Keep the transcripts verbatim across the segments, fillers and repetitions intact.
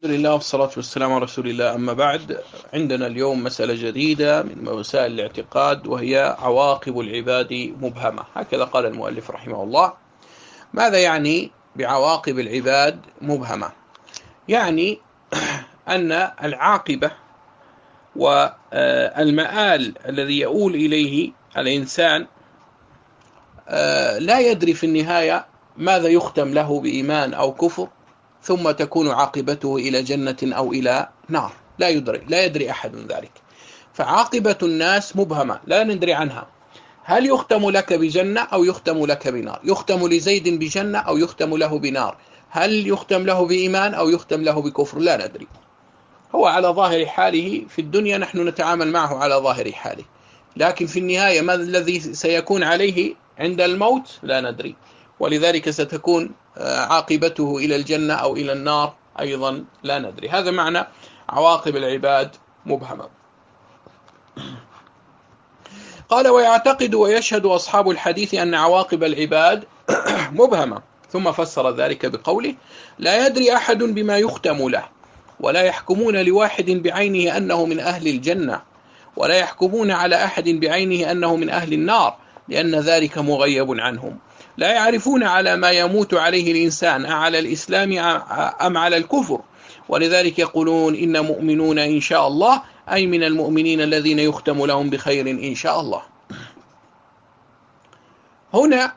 لله والصلاة والسلام على رسول الله. أما بعد، عندنا اليوم مسألة جديدة من مسائل الاعتقاد، وهي عواقب العباد مبهمة. هكذا قال المؤلف رحمه الله. ماذا يعني بعواقب العباد مبهمة؟ يعني أن العاقبة والمآل الذي يؤول إليه الإنسان لا يدري في النهاية ماذا يختم له بإيمان أو كفر، ثم تكون عاقبته إلى جنة أو إلى نار. لا يدري لا يدري أحد ذلك. فعاقبة الناس مبهمة، لا ندري عنها. هل يختم لك بجنة أو يختم لك بنار؟ يختم لزيد بجنة أو يختم له بنار؟ هل يختم له بإيمان أو يختم له بكفر؟ لا ندري. هو على ظاهر حاله في الدنيا، نحن نتعامل معه على ظاهر حاله، لكن في النهاية ما الذي سيكون عليه عند الموت لا ندري. ولذلك ستكون عاقبته إلى الجنة أو إلى النار أيضا لا ندري. هذا معنى عواقب العباد مبهمة. قال: ويعتقد ويشهد أصحاب الحديث أن عواقب العباد مبهمة. ثم فسر ذلك بقوله: لا يدري أحد بما يختم له، ولا يحكمون لواحد بعينه أنه من أهل الجنة، ولا يحكمون على أحد بعينه أنه من أهل النار، لأن ذلك مغيب عنهم. لا يعرفون على ما يموت عليه الإنسان أعلى الإسلام أم على الكفر، ولذلك يقولون إن مؤمنون إن شاء الله، أي من المؤمنين الذين يختم لهم بخير إن شاء الله. هنا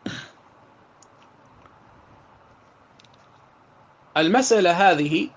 المسألة هذه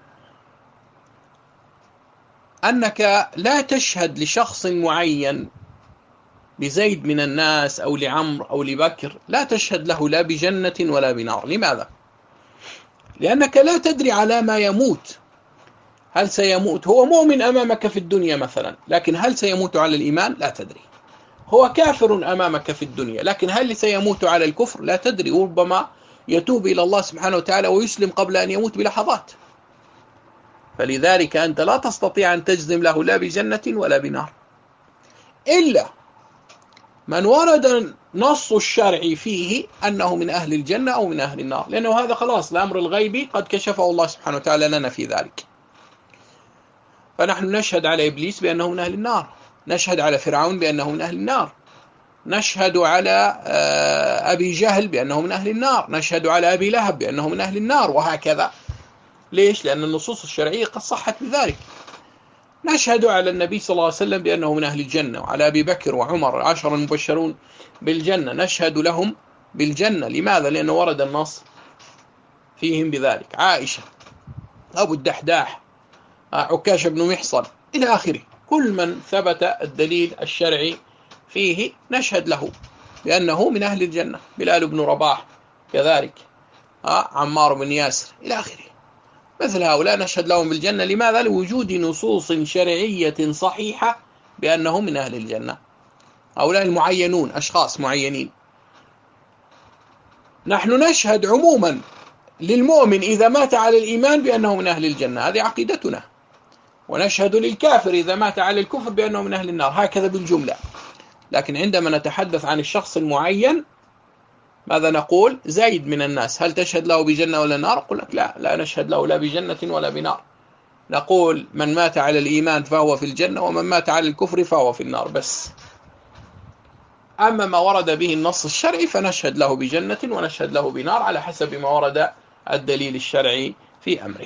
أنك لا تشهد لشخص معين، لزيد من الناس أو لعمر أو لبكر، لا تشهد له لا بجنة ولا بنار. لماذا؟ لأنك لا تدري على ما يموت. هل سيموت هو مؤمن أمامك في الدنيا مثلا، لكن هل سيموت على الإيمان؟ لا تدري. هو كافر أمامك في الدنيا، لكن هل سيموت على الكفر؟ لا تدري. وربما يتوب إلى الله سبحانه وتعالى ويسلم قبل أن يموت بلحظات. فلذلك أنت لا تستطيع أن تجزم له لا بجنة ولا بنار، إلا من ورد نص الشرع فيه أنه من أهل الجنة أو من أهل النار، لأنه هذا خلاص الأمر الغيبي قد كشفه الله سبحانه وتعالى لنا في ذلك. فنحن نشهد على إبليس بأنه من أهل النار، نشهد على فرعون بأنه من أهل النار، نشهد على أبي جهل بأنه من أهل النار، نشهد على أبي لهب بأنه من أهل النار، وهكذا. ليش؟ لأن النصوص الشرعية قد صحت بذلك. نشهد على النبي صلى الله عليه وسلم بأنه من أهل الجنة، وعلى أبي بكر وعمر عشر المبشرون بالجنة نشهد لهم بالجنة. لماذا؟ لأنه ورد النص فيهم بذلك. عائشة، أبو الدحداح، عكاشة بن محصن، إلى آخره. كل من ثبت الدليل الشرعي فيه نشهد له بأنه من أهل الجنة. بلال بن رباح كذلك، عمار بن ياسر، إلى آخره. مثل هؤلاء نشهد لهم بالجنة. لماذا؟ لوجود نصوص شرعية صحيحة بأنهم من أهل الجنة. هؤلاء المعينون، أشخاص معينين. نحن نشهد عموما للمؤمن إذا مات على الإيمان بأنه من أهل الجنة، هذه عقيدتنا. ونشهد للكافر إذا مات على الكفر بأنه من أهل النار، هكذا بالجملة. لكن عندما نتحدث عن الشخص المعين، ماذا نقول؟ زيد من الناس، هل تشهد له بجنة ولا نار؟ أقول لك لا، لا نشهد له لا بجنة ولا بنار. نقول من مات على الإيمان فهو في الجنة، ومن مات على الكفر فهو في النار بس. أما ما ورد به النص الشرعي فنشهد له بجنة ونشهد له بنار على حسب ما ورد الدليل الشرعي في أمره.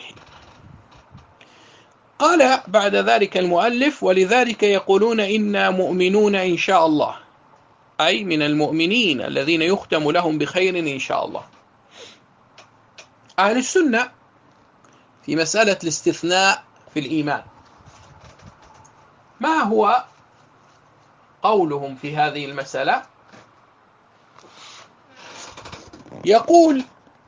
قال بعد ذلك المؤلف: ولذلك يقولون إنا مؤمنون إن شاء الله، أي من المؤمنين الذين يختم لهم بخير إن شاء الله. أهل السنة في مسألة الاستثناء في الإيمان، ما هو قولهم في هذه المسألة؟ يقول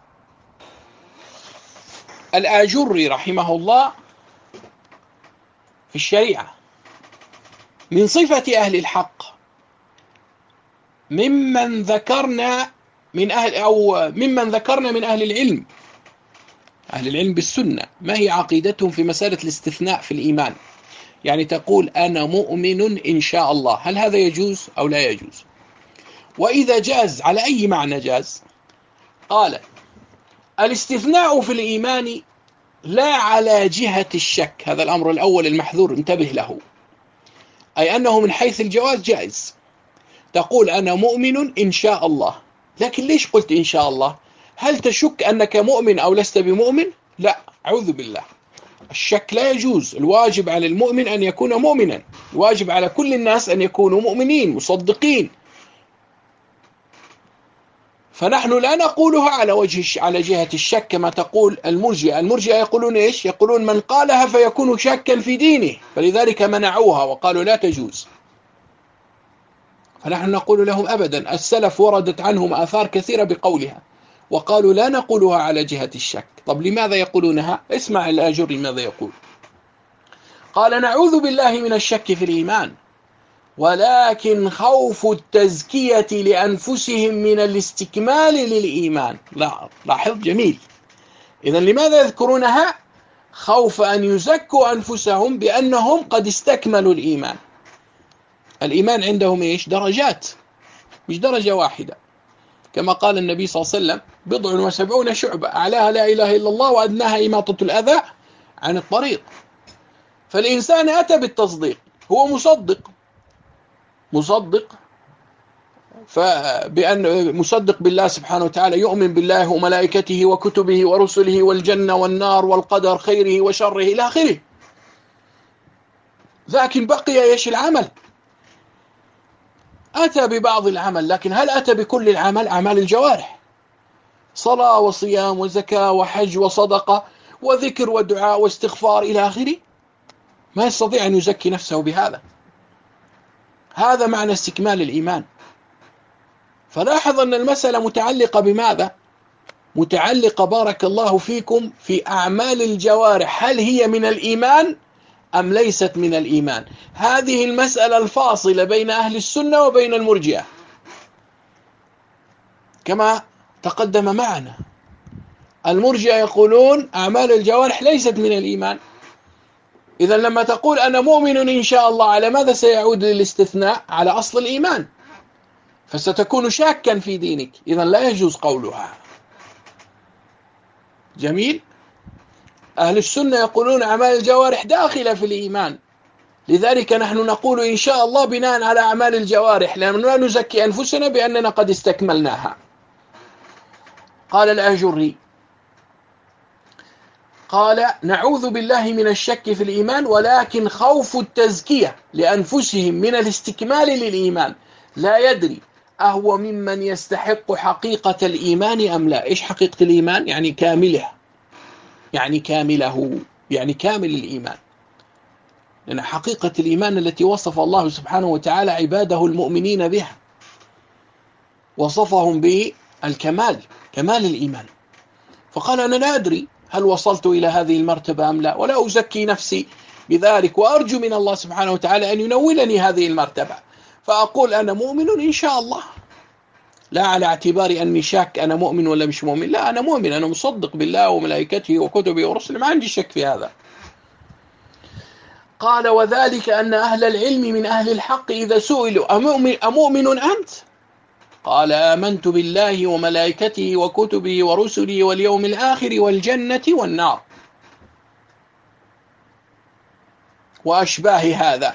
الآجري رحمه الله في الشريعة: من صفة أهل الحق ممن ذكرنا من أهل أو ممن ذكرنا من أهل العلم، أهل العلم بالسنة، ما هي عقيدتهم في مسألة الاستثناء في الإيمان؟ يعني تقول أنا مؤمن إن شاء الله، هل هذا يجوز أو لا يجوز؟ وإذا جاز على أي معنى جاز؟ قال: الاستثناء في الإيمان لا على جهة الشك. هذا الأمر الأول المحذور، انتبه له. أي أنه من حيث الجواز جائز، تقول أنا مؤمن إن شاء الله، لكن ليش قلت إن شاء الله؟ هل تشك أنك مؤمن أو لست بمؤمن؟ لا، أعوذ بالله، الشك لا يجوز. الواجب على المؤمن أن يكون مؤمنا، الواجب على كل الناس أن يكونوا مؤمنين مصدقين. فنحن لا نقولها على وجه على جهة الشك كما تقول المرجئة. المرجئة يقولون إيش؟ يقولون من قالها فيكون شاكا في دينه، فلذلك منعوها وقالوا لا تجوز. فنحن نقول لهم أبدا، السلف وردت عنهم آثار كثيرة بقولها، وقالوا لا نقولها على جهة الشك. طب لماذا يقولونها؟ اسمع الآجري ماذا يقول. قال نعوذ بالله من الشك في الإيمان، ولكن خوف التزكية لأنفسهم من الاستكمال للإيمان. لا، لاحظ جميل. إذن لماذا يذكرونها؟ خوف أن يزكوا أنفسهم بأنهم قد استكملوا الإيمان. الإيمان عندهم إيش؟ درجات، مش درجة واحدة، كما قال النبي صلى الله عليه وسلم بضع وسبعون شعبة، أعلاها لا إله إلا الله وأدناها إماطة الأذى عن الطريق. فالإنسان أتى بالتصديق، هو مصدق مصدق فبأن مصدق بالله سبحانه وتعالى، يؤمن بالله وملائكته وكتبه ورسله والجنة والنار والقدر خيره وشره إلى آخره. لكن بقي إيش؟ العمل. أتى ببعض العمل، لكن هل أتى بكل العمل؟ أعمال الجوارح، صلاة وصيام وزكاة وحج وصدقة وذكر ودعاء واستغفار إلى آخره، ما يستطيع أن يزكي نفسه بهذا. هذا معنى استكمال الإيمان. فلاحظ أن المسألة متعلقة بماذا؟ متعلقة بارك الله فيكم في أعمال الجوارح، هل هي من الإيمان أم ليست من الإيمان؟ هذه المسألة الفاصلة بين أهل السنة وبين المرجئة كما تقدم معنا. المرجئة يقولون أعمال الجوارح ليست من الإيمان. إذا لما تقول أنا مؤمن إن شاء الله، على ماذا سيعود للاستثناء؟ على أصل الإيمان، فستكون شاكا في دينك، إذا لا يجوز قولها. جميل. أهل السنة يقولون أعمال الجوارح داخلة في الإيمان، لذلك نحن نقول إن شاء الله بناء على أعمال الجوارح، لأننا لا نزكي أنفسنا بأننا قد استكملناها. قال الآجري قال نعوذ بالله من الشك في الإيمان، ولكن خوف التزكية لأنفسهم من الاستكمال للإيمان لا يدري أهو ممن يستحق حقيقة الإيمان أم لا. إيش حقيقة الإيمان؟ يعني كامله، يعني كامله، يعني كامل الإيمان. لأن حقيقة الإيمان التي وصف الله سبحانه وتعالى عباده المؤمنين بها، وصفهم بالكمال، كمال الإيمان. فقال أنا لا أدري هل وصلت إلى هذه المرتبة أم لا، ولا أزكي نفسي بذلك، وأرجو من الله سبحانه وتعالى أن ينولني هذه المرتبة، فأقول أنا مؤمن إن شاء الله، لا على اعتبار أني شاك أنا مؤمن ولا مش مؤمن، لا، أنا مؤمن، أنا مصدق بالله وملائكته وكتبه ورسله، ما عندي شك في هذا. قال وذلك أن أهل العلم من أهل الحق إذا سئلوا أمؤمن, أمؤمن أنت؟ قال آمنت بالله وملائكته وكتبه ورسله واليوم الآخر والجنة والنار وأشباه هذا.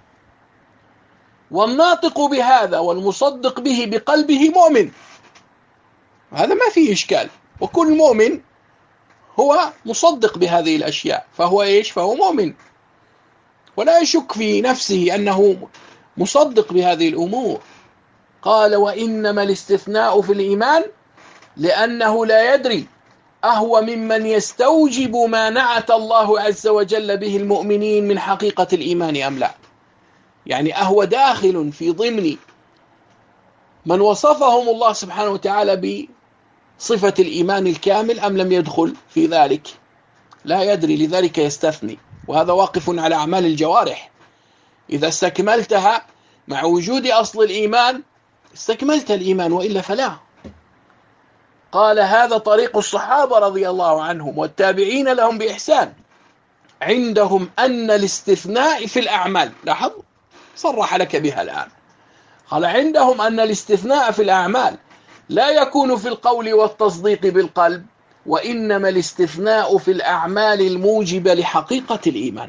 والناطق بهذا والمصدق به بقلبه مؤمن، هذا ما فيه إشكال، وكل مؤمن هو مصدق بهذه الأشياء، فهو إيش؟ فهو مؤمن، ولا يشك في نفسه أنه مصدق بهذه الأمور. قال وإنما الاستثناء في الإيمان لأنه لا يدري أهو ممن يستوجب ما نعت الله عز وجل به المؤمنين من حقيقة الإيمان أم لا. يعني أهو داخل في ضمن من وصفهم الله سبحانه وتعالى بصفة الإيمان الكامل أم لم يدخل في ذلك، لا يدري، لذلك يستثني. وهذا واقف على أعمال الجوارح، إذا استكملتها مع وجود أصل الإيمان استكملت الإيمان، وإلا فلا. قال هذا طريق الصحابة رضي الله عنهم والتابعين لهم بإحسان، عندهم أن الاستثناء في الأعمال، لاحظ صرح لك بها الآن، قال عندهم أن الاستثناء في الأعمال لا يكون في القول والتصديق بالقلب، وإنما الاستثناء في الأعمال الموجبة لحقيقة الإيمان.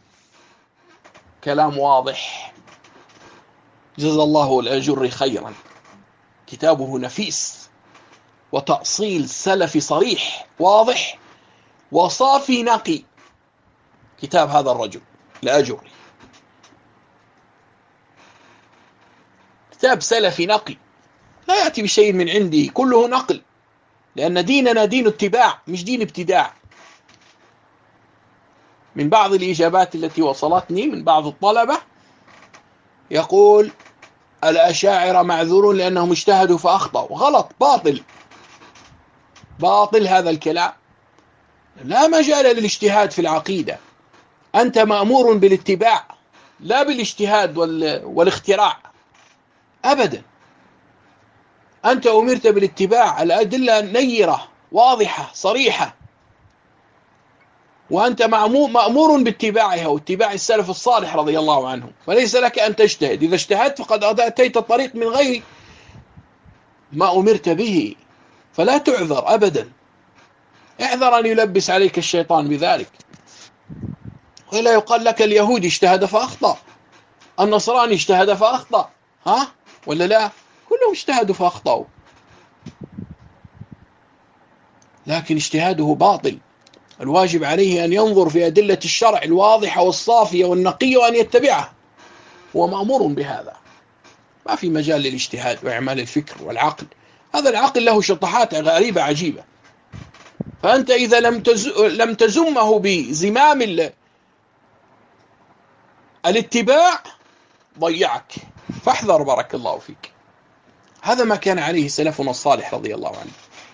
كلام واضح، جزا الله الأجر خيرا. كتابه نفيس وتأصيل سلفي صريح واضح وصافي نقي. كتاب هذا الرجل الأجري كتاب سلفي نقي، لا يأتي بشيء من عندي، كله نقل، لأن ديننا دين اتباع مش دين ابتداع. من بعض الإجابات التي وصلتني من بعض الطلبة يقول الأشاعرة معذورون لأنهم اجتهدوا فأخطأوا. غلط، باطل باطل هذا الكلام. لا مجال للاجتهاد في العقيدة، أنت مأمور بالاتباع لا بالاجتهاد والاختراع أبدا. أنت أمرت بالاتباع، الأدلة نيرة واضحة صريحة، وأنت مأمور باتباعها واتباع السلف الصالح رضي الله عنهم، وليس لك أن تجتهد. إذا اجتهدت فقد أتيت الطريق من غير ما أمرت به، فلا تعذر أبدا. احذر أن يلبس عليك الشيطان بذلك، وإلا يقال لك اليهودي اجتهد فأخطأ، النصراني اجتهد فأخطأ، ها ولا لا؟ كلهم اجتهدوا فأخطأوا، لكن اجتهاده باطل. الواجب عليه أن ينظر في أدلة الشرع الواضحة والصافية والنقية وأن يتبعها، هو مأمور بهذا. ما في مجال للاجتهاد وإعمال الفكر والعقل. هذا العقل له شطحات غريبة عجيبة، فأنت إذا لم لم تزمه بزمام الاتباع ضيعك، فاحذر بارك الله فيك. هذا ما كان عليه سلفنا الصالح رضي الله عنه.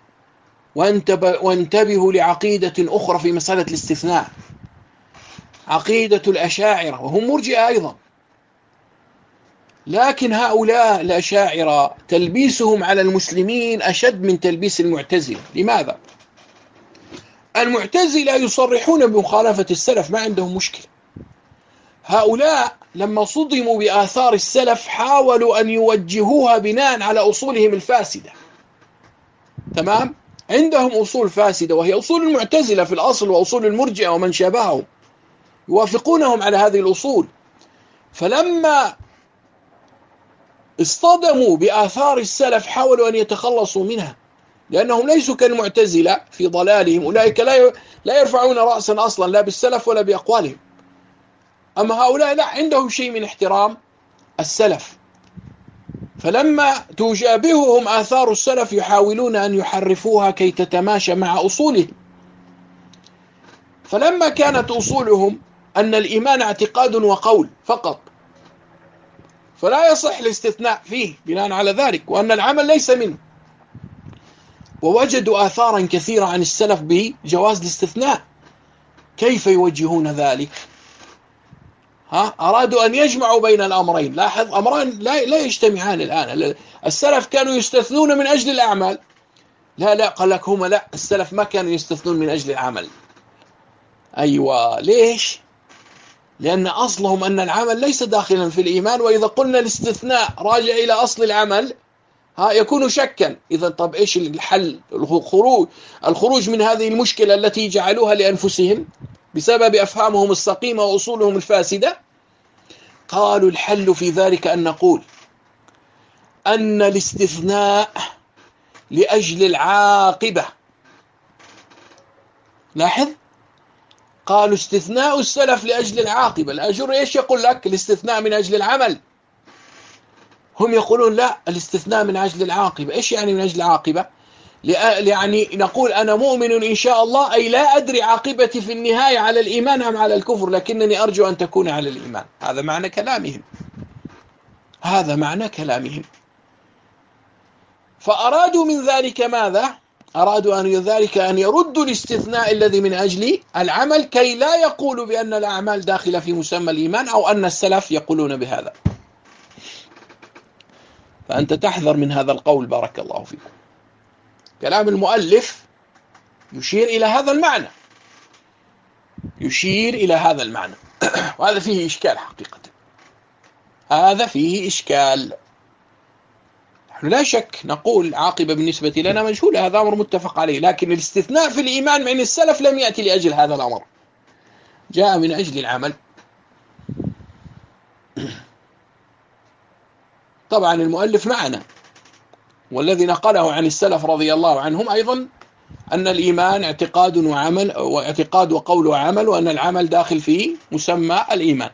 وانتبهوا لعقيدة أخرى في مسألة الاستثناء، عقيدة الأشاعرة، وهم مرجئة أيضا، لكن هؤلاء الأشاعرة تلبيسهم على المسلمين أشد من تلبيس المعتزلة. لماذا؟ المعتزلة يصرحون بمخالفة السلف، ما عندهم مشكلة. هؤلاء لما صدموا بآثار السلف حاولوا أن يوجهوها بناء على أصولهم الفاسدة. تمام؟ عندهم أصول فاسدة وهي أصول المعتزلة في الأصل وأصول المرجئة ومن شابههم، يوافقونهم على هذه الأصول. فلما اصطدموا بآثار السلف حاولوا أن يتخلصوا منها، لأنهم ليسوا كالمعتزلة في ضلالهم. أولئك لا يرفعون رأسا أصلا لا بالسلف ولا بأقوالهم، أما هؤلاء لا، عندهم شيء من احترام السلف. فلما تجابههم آثار السلف يحاولون أن يحرفوها كي تتماشى مع أصولهم. فلما كانت أصولهم أن الإيمان اعتقاد وقول فقط، فلا يصح الاستثناء فيه بناء على ذلك، وأن العمل ليس منه، ووجدوا آثارا كثيرة عن السلف بجواز الاستثناء، كيف يوجهون ذلك؟ ها أرادوا أن يجمعوا بين الأمرين. لاحظ، أمران لا, لا يجتمعان الآن. السلف كانوا يستثنون من أجل الأعمال، لا لا قال لك هما لا، السلف ما كانوا يستثنون من أجل العمل. أيوة، ليش؟ لأن أصلهم أن العمل ليس داخلا في الإيمان، وإذا قلنا الاستثناء راجع إلى أصل العمل ها يكون شكا. إذا طب إيش الحل؟ الخروج الخروج من هذه المشكلة التي جعلوها لأنفسهم بسبب أفهامهم السقيمة وأصولهم الفاسدة. قالوا الحل في ذلك أن نقول أن الاستثناء لأجل العاقبة. لاحظ، قالوا استثناء السلف لأجل العاقبة. الأجر إيش يقول لك؟ الاستثناء من أجل العمل. هم يقولون لا، الاستثناء من أجل العاقبة. إيش يعني من أجل العاقبة؟ يعني نقول أنا مؤمن إن شاء الله، أي لا أدري عاقبتي في النهاية على الإيمان أم على الكفر، لكنني أرجو أن تكون على الإيمان. هذا معنى كلامهم، هذا معنى كلامهم. فأرادوا من ذلك ماذا؟ أرادوا أن ذلك أن يردوا الاستثناء الذي من أجل العمل، كي لا يقولوا بأن الأعمال داخلة في مسمى الإيمان، أو أن السلف يقولون بهذا. فأنت تحذر من هذا القول بارك الله فيكم. كلام المؤلف يشير إلى هذا المعنى، يشير إلى هذا المعنى وهذا فيه إشكال حقيقة، هذا فيه إشكال. نحن لا شك نقول عاقبة بالنسبة لنا مجهولة، هذا أمر متفق عليه، لكن الاستثناء في الإيمان من السلف لم يأتي لأجل هذا الأمر، جاء من أجل العمل. طبعا المؤلف معنا، والذي نقله عن السلف رضي الله عنهم أيضا أن الإيمان اعتقاد وعمل، واعتقاد وقول وعمل، وأن العمل داخل فيه مسمى الإيمان.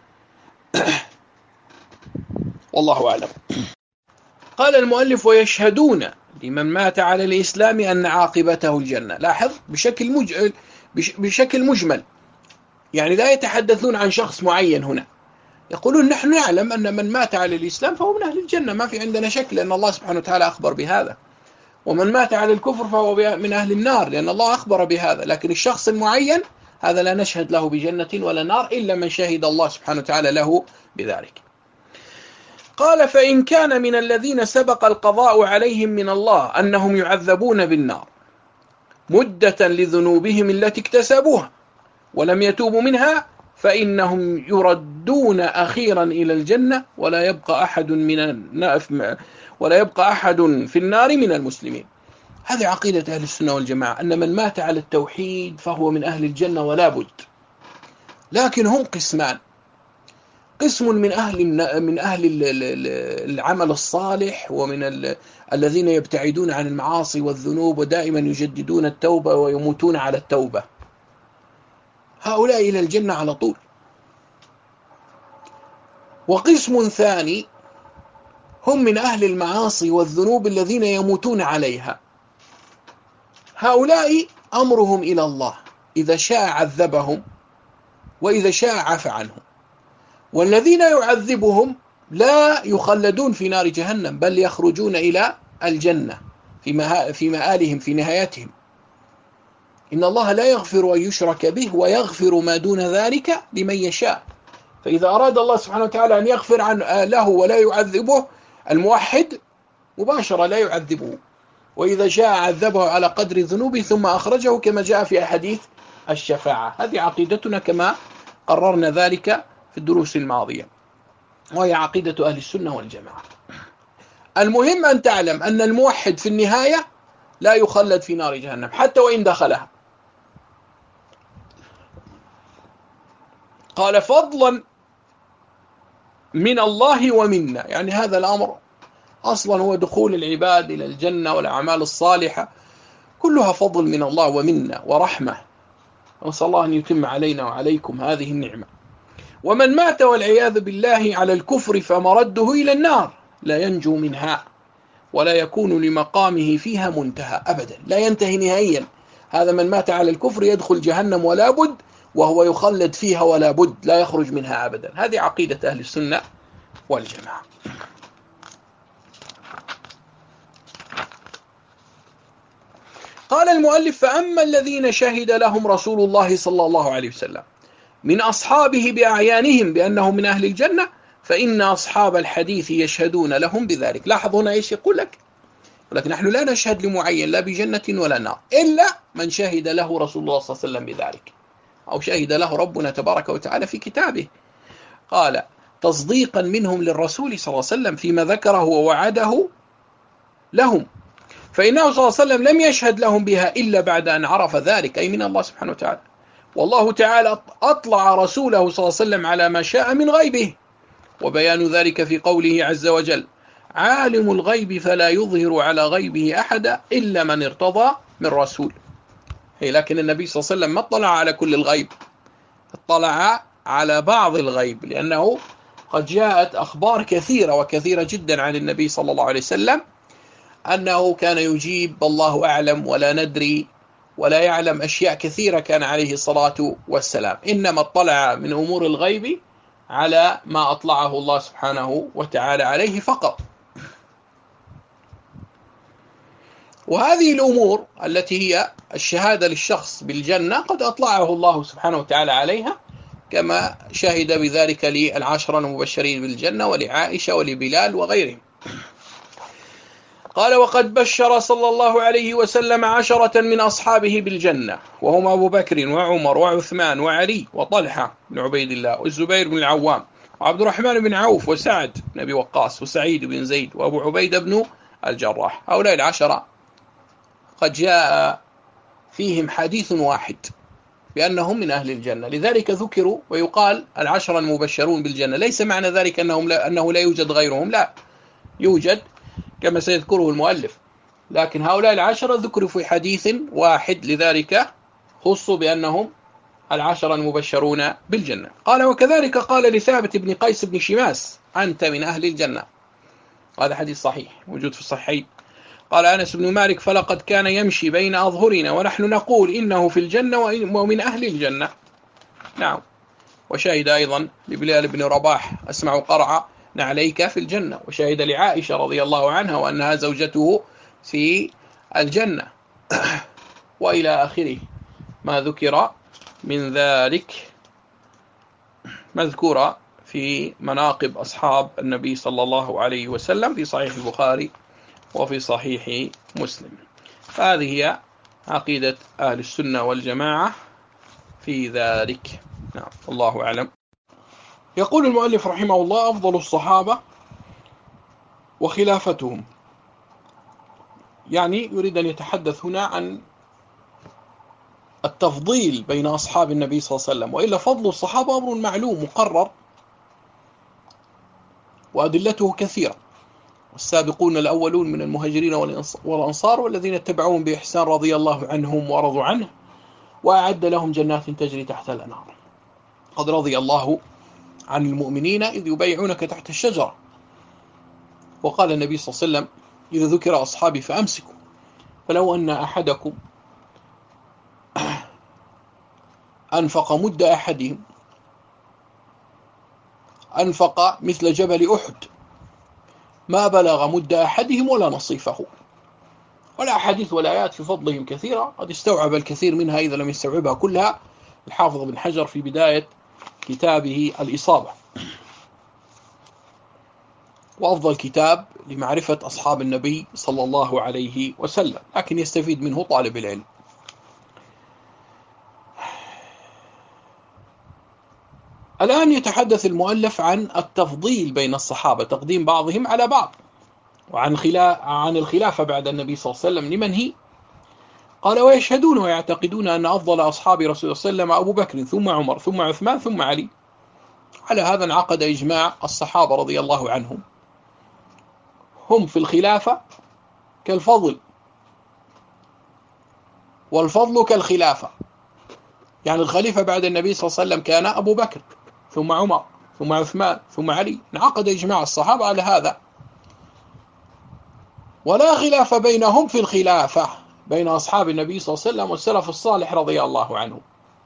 والله أعلم. قال المؤلف: ويشهدون لمن مات على الإسلام أن عاقبته الجنة. لاحظ بشكل مجمل، بشكل مجمل، يعني لا يتحدثون عن شخص معين هنا، يقولون نحن نعلم أن من مات على الإسلام فهو من أهل الجنة، ما في عندنا شك، لأن الله سبحانه وتعالى أخبر بهذا. ومن مات على الكفر فهو من أهل النار، لأن الله أخبر بهذا. لكن الشخص المعين هذا لا نشهد له بجنة ولا نار إلا من شهد الله سبحانه وتعالى له بذلك. قال: فإن كان من الذين سبق القضاء عليهم من الله أنهم يعذبون بالنار مدة لذنوبهم التي اكتسبوها ولم يتوبوا منها، فإنهم يردون أخيرا إلى الجنة، ولا يبقى أحد من ولا يبقى أحد في النار من المسلمين. هذه عقيدة أهل السنة والجماعة، أن من مات على التوحيد فهو من أهل الجنة ولا بد. لكن هم قسمان: قسم من أهل من أهل العمل الصالح، ومن الذين يبتعدون عن المعاصي والذنوب ودائما يجددون التوبة ويموتون على التوبة، هؤلاء إلى الجنة على طول. وقسم ثاني هم من أهل المعاصي والذنوب الذين يموتون عليها، هؤلاء أمرهم إلى الله، إذا شاء عذبهم وإذا شاء عفى عنهم. والذين يعذبهم لا يخلدون في نار جهنم، بل يخرجون إلى الجنة في مآلهم في نهايتهم. إن الله لا يغفر أن يشرك به ويغفر ما دون ذلك لمن يشاء. فإذا أراد الله سبحانه وتعالى أن يغفر عن له ولا يعذبه الموحد مباشرة لا يعذبه، وإذا شاء عذبه على قدر ذنوبه ثم أخرجه، كما جاء في أحاديث الشفاعة. هذه عقيدتنا كما قررنا ذلك في الدروس الماضية، وهي عقيدة أهل السنة والجماعة. المهم أن تعلم أن الموحد في النهاية لا يخلد في نار جهنم حتى وإن دخلها. قال: فضلا من الله ومنا، يعني هذا الأمر أصلا هو دخول العباد إلى الجنة، والأعمال الصالحة كلها فضل من الله ومنا ورحمة، ونسأل الله أن يتم علينا وعليكم هذه النعمة. ومن مات والعياذ بالله على الكفر فمرده إلى النار، لا ينجو منها ولا يكون لمقامه فيها منتهى أبدا، لا ينتهي نهائيا. هذا من مات على الكفر يدخل جهنم ولا بد، وهو يخلد فيها ولا بد، لا يخرج منها أبدا. هذه عقيدة أهل السنة والجماعة. قال المؤلف: فأما الذين شهد لهم رسول الله صلى الله عليه وسلم من أصحابه بأعيانهم بأنهم من أهل الجنة، فإن أصحاب الحديث يشهدون لهم بذلك. لاحظ هنا إيش يقول لك؟ ولكن نحن لا نشهد لمعين لا بجنة ولا نار إلا من شهد له رسول الله صلى الله عليه وسلم بذلك، أو شهد له ربنا تبارك وتعالى في كتابه. قال: تصديقا منهم للرسول صلى الله عليه وسلم فيما ذكره ووعده لهم، فإنه صلى الله عليه وسلم لم يشهد لهم بها إلا بعد أن عرف ذلك، أي من الله سبحانه وتعالى. والله تعالى أطلع رسوله صلى الله عليه وسلم على ما شاء من غيبه، وبيان ذلك في قوله عز وجل: عالم الغيب فلا يظهر على غيبه أحدا إلا من ارتضى من رسول. هي لكن النبي صلى الله عليه وسلم ما اطلع على كل الغيب، اطلع على بعض الغيب، لأنه قد جاءت أخبار كثيرة وكثيرة جدا عن النبي صلى الله عليه وسلم أنه كان يجيب الله أعلم ولا ندري ولا يعلم أشياء كثيرة كان عليه الصلاة والسلام، إنما اطلع من أمور الغيب على ما أطلعه الله سبحانه وتعالى عليه فقط. وهذه الأمور التي هي الشهادة للشخص بالجنة قد أطلعه الله سبحانه وتعالى عليها، كما شهد بذلك للعشرة المبشرين بالجنة ولعائشة ولبلال وغيرهم. قال: وقد بشر صلى الله عليه وسلم عشرة من أصحابه بالجنة، وهم أبو بكر وعمر وعثمان وعلي وطلحة بن عبيد الله والزبير بن العوام وعبد الرحمن بن عوف وسعد بن أبي وقاص وسعيد بن زيد وأبو عبيدة بن الجراح. هؤلاء العشرة قد جاء فيهم حديث واحد بأنهم من أهل الجنة، لذلك ذكروا، ويقال العشرة المبشرون بالجنة. ليس معنى ذلك أنهم لا أنه لا يوجد غيرهم، لا يوجد كما سيذكره المؤلف، لكن هؤلاء العشرة ذكروا في حديث واحد، لذلك خصوا بأنهم العشرة المبشرون بالجنة. قال: وكذلك قال لثابت بن قيس بن شماس: أنت من أهل الجنة. هذا حديث صحيح موجود في الصحيحين. قال أنس بن مالك: فلقد كان يمشي بين أظهرنا ونحن نقول إنه في الجنة ومن أهل الجنة. نعم. وشهد أيضا لبلال بن رباح: أسمع قرع نعليك في الجنة. وشهد لعائشة رضي الله عنها وأنها زوجته في الجنة. وإلى آخره ما ذكر من ذلك مذكورة في مناقب أصحاب النبي صلى الله عليه وسلم في صحيح البخاري وفي صحيح مسلم. هذه هي عقيدة أهل السنة والجماعة في ذلك. نعم، الله أعلم. يقول المؤلف رحمه الله: أفضل الصحابة وخلافتهم. يعني يريد أن يتحدث هنا عن التفضيل بين أصحاب النبي صلى الله عليه وسلم، وإلا فضل الصحابة أمر معلوم مقرر وأدلته كثيرة. والسابقون الأولون من المهاجرين والأنصار والذين اتبعوهم بإحسان رضي الله عنهم ورضوا عنه وأعد لهم جنات تجري تحت الأنهار. قد رضي الله عن المؤمنين إذ يبايعونك تحت الشجرة. وقال النبي صلى الله عليه وسلم: إذا ذكر أصحابي فأمسكوا، فلو أن أحدكم أنفق مد أحدهم أنفق مثل جبل أحد ما بلغ مد أحدهم ولا نصيفه. والأحاديث والآيات في فضلهم كثيرة، قد استوعب الكثير منها إذا لم يستوعبها كلها الحافظ بن حجر في بداية كتابه الإصابة، وأفضل كتاب لمعرفة أصحاب النبي صلى الله عليه وسلم، لكن يستفيد منه طالب العلم. الآن يتحدث المؤلف عن التفضيل بين الصحابة، تقديم بعضهم على بعض، وعن خلا... عن الخلافة بعد النبي صلى الله عليه وسلم لمن هي. قال: ويشهدون ويعتقدون أن أفضل أصحاب رسول الله صلى الله عليه وسلم أبو بكر ثم عمر ثم عثمان ثم علي. على هذا انعقد إجماع الصحابة رضي الله عنهم، هم في الخلافة كالفضل، والفضل كالخلافة. يعني الخليفة بعد النبي صلى الله عليه وسلم كان أبو بكر ثم عمر ثم عثمان ثم علي. انعقد إجماع الصحابة على هذا، ولا خلاف بينهم في الخلافة بين أصحاب النبي صلى الله عليه وسلم والسلف الصالح رضي الله عنهم.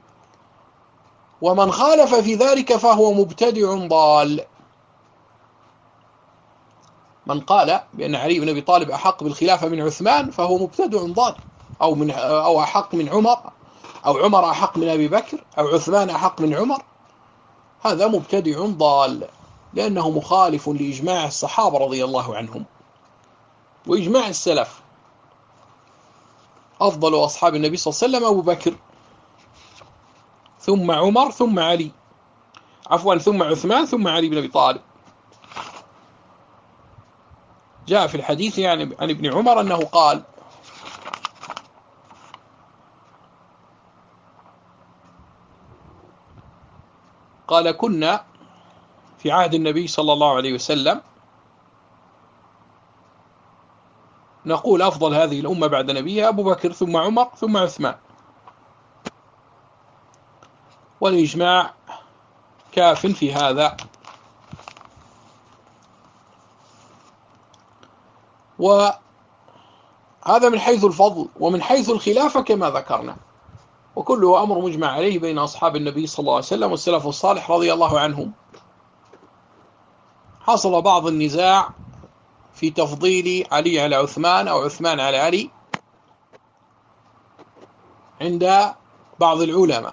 ومن خالف في ذلك فهو مبتدع ضال. من قال بأن علي بن أبي طالب أحق بالخلافة من عثمان فهو مبتدع ضال، أو من أو أحق من عمر، أو عمر أحق من أبي بكر، أو عثمان أحق من عمر. هذا مبتدع ضال، لأنه مخالف لإجماع الصحابة رضي الله عنهم وإجماع السلف. أفضل أصحاب النبي صلى الله عليه وسلم أبو بكر ثم عمر ثم علي، عفوا ثم عثمان ثم علي بن أبي طالب. جاء في الحديث يعني عن ابن عمر أنه قال: قال: كنا في عهد النبي صلى الله عليه وسلم نقول أفضل هذه الأمة بعد نبيها أبو بكر ثم عمر ثم عثمان. والإجماع كاف في هذا. وهذا من حيث الفضل، ومن حيث الخلافة كما ذكرنا، وكله أمر مجمع عليه بين أصحاب النبي صلى الله عليه وسلم والسلف الصالح رضي الله عنهم. حصل بعض النزاع في تفضيل علي على عثمان أو عثمان على علي عند بعض العلماء،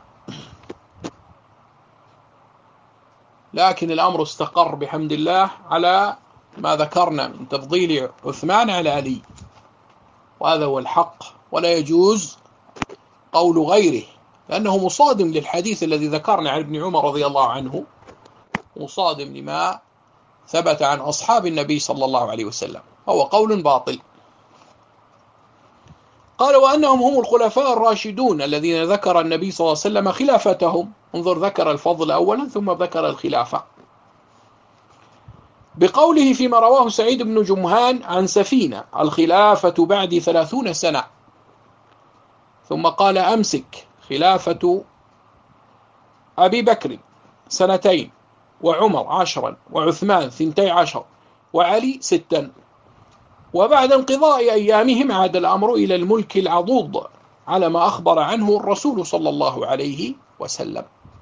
لكن الأمر استقر بحمد الله على ما ذكرنا من تفضيل عثمان على علي، وهذا هو الحق، ولا يجوز قول غيره، لأنه مصادم للحديث الذي ذكرنا عن ابن عمر رضي الله عنه، مصادم لما ثبت عن أصحاب النبي صلى الله عليه وسلم. هو قول باطل. قال وأنهم هم الخلفاء الراشدون الذين ذكر النبي صلى الله عليه وسلم خلافتهم. انظر، ذكر الفضل أولا ثم ذكر الخلافة بقوله فيما رواه سعيد بن جمهان عن سفينة: الخلافة بعد ثلاثون سنة. ثم قال: أمسك خلافة أبي بكر سنتين، وعمر عشرا، وعثمان ثنتي عشر، وعلي ستا، وبعد انقضاء أيامهم عاد الأمر إلى الملك العضوض على ما أخبر عنه الرسول صلى الله عليه وسلم.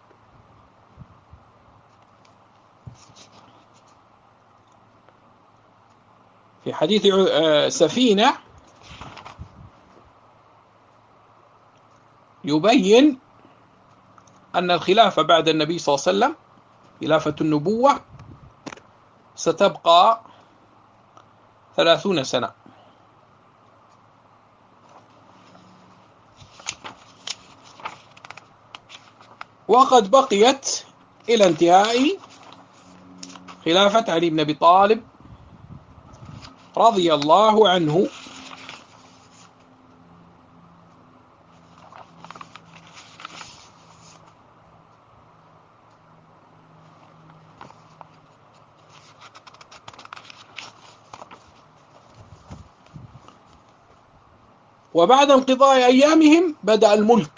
في حديث سفينة يبين أن الخلافة بعد النبي صلى الله عليه وسلم، خلافة النبوة، ستبقى ثلاثون سنة. وقد بقيت إلى انتهاء خلافة علي بن أبي طالب رضي الله عنه. وبعد انقضاء أيامهم بدأ الملك.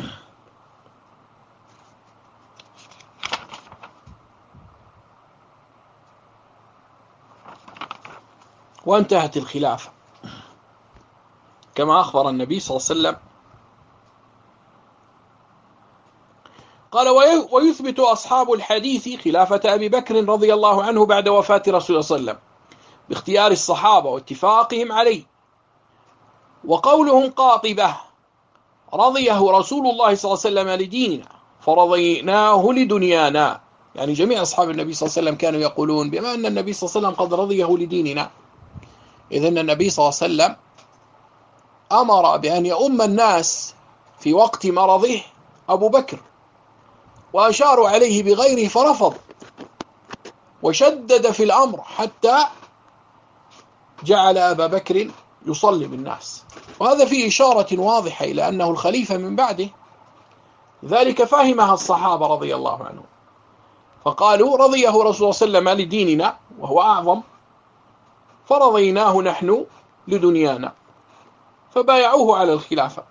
وانتهت الخلافة كما أخبر النبي صلى الله عليه وسلم. قال ويثبت أصحاب الحديث خلافة أبي بكر رضي الله عنه بعد وفاة رسول الله صلى الله عليه وسلم باختيار الصحابة واتفاقهم عليه، وقولهم قاطبة: رضيه رسول الله صلى الله عليه وسلم لديننا فرضيناه لدنيانا. يعني جميع أصحاب النبي صلى الله عليه وسلم كانوا يقولون بما أن النبي صلى الله عليه وسلم قد رضيه لديننا، إذن النبي صلى الله عليه وسلم أمر بأن يؤم الناس في وقت مرضه أبو بكر، وأشاروا عليه بغيره فرفض، وشدد في الأمر حتى جعل أبا بكر يصلي بالناس. وهذا فيه إشارة واضحة إلى أنه الخليفة من بعده، ذلك فهمها الصحابة رضي الله عنهم، فقالوا: رضيه رسول الله صلى الله عليه وسلم لديننا وهو أعظم، فرضيناه نحن لدنيانا، فبايعوه على الخلافة.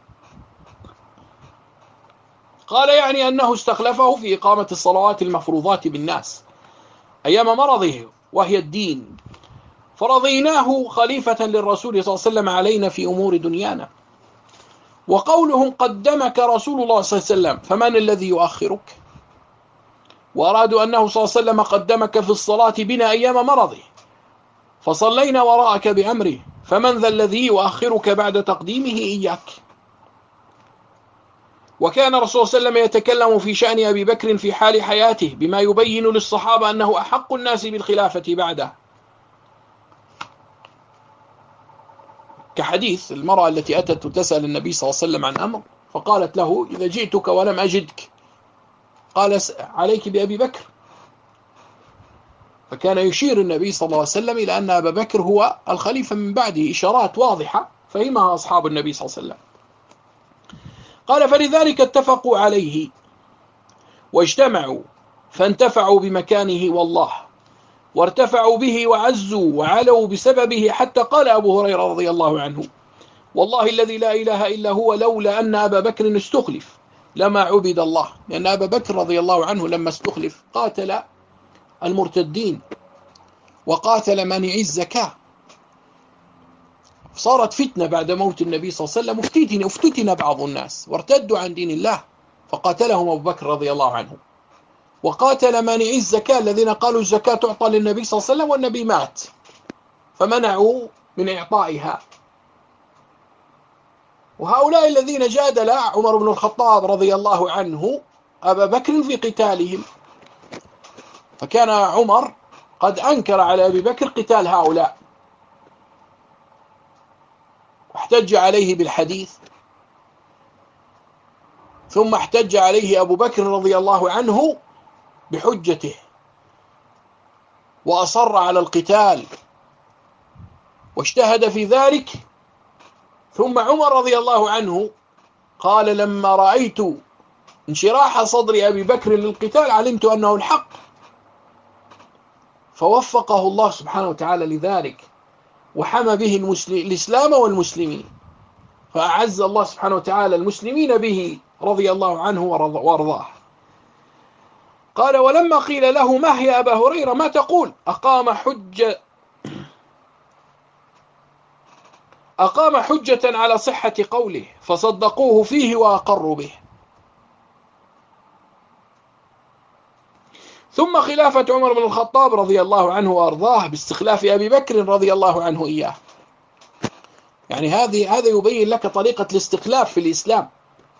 قال: يعني أنه استخلفه في إقامة الصلوات المفروضات بالناس أيام مرضه وهي الدين، فرضيناه خليفة للرسول صلى الله عليه وسلم علينا في أمور دنيانا. وقولهم قدمك رسول الله صلى الله عليه وسلم فمن الذي يؤخرك؟ وأرادوا أنه صلى الله عليه وسلم قدمك في الصلاة بنا أيام مرضه فصلينا وراءك بأمره، فمن ذا الذي يؤخرك بعد تقديمه إياك؟ وكان الرسول صلى الله عليه وسلم يتكلم في شأن أبي بكر في حال حياته بما يبين للصحابة أنه أحق الناس بالخلافة بعده، كحديث المرأة التي أتت تسأل النبي صلى الله عليه وسلم عن أمر فقالت له: إذا جئتك ولم أجدك، قال: عليك بأبي بكر. فكان يشير النبي صلى الله عليه وسلم إلى أن أبا بكر هو الخليفة من بعده، إشارات واضحة فهمها أصحاب النبي صلى الله عليه وسلم. قال: فلذلك اتفقوا عليه واجتمعوا فانتفعوا بمكانه والله، وارتفعوا به وعزوا وعلوا بسببه، حتى قال أبو هريرة رضي الله عنه: والله الذي لا إله إلا هو لولا أن أبا بكر استخلف لما عبد الله. لأن أبا بكر رضي الله عنه لما استخلف قاتل المرتدين وقاتل مانعي الزكاة، صارت فتنة بعد موت النبي صلى الله عليه وسلم، افتتن افتتن بعض الناس وارتدوا عن دين الله، فقاتلهم أبو بكر رضي الله عنه. وقاتل مانعي الزكاة الذين قالوا الزكاة تعطى للنبي صلى الله عليه وسلم والنبي مات فمنعوا من إعطائها. وهؤلاء الذين جادل عمر بن الخطاب رضي الله عنه أبا بكر في قتالهم، فكان عمر قد أنكر على أبي بكر قتال هؤلاء واحتج عليه بالحديث، ثم احتج عليه أبو بكر رضي الله عنه بحجته وأصر على القتال، واجتهد في ذلك. ثم عمر رضي الله عنه قال: لما رأيت انشراح صدر أبي بكر للقتال علمت أنه الحق، فوفقه الله سبحانه وتعالى لذلك، وحمى به الإسلام والمسلمين، فأعز الله سبحانه وتعالى المسلمين به رضي الله عنه وارضاه. قال: ولما قيل له: ما هي أبا هريرة ما تقول؟ أقام حجة أقام حجة على صحة قوله، فصدقوه فيه وأقروا به. ثم خلافة عمر بن الخطاب رضي الله عنه وأرضاه باستخلاف أبي بكر رضي الله عنه إياه. يعني هذه هذا يبين لك طريقة الاستخلاف في الإسلام،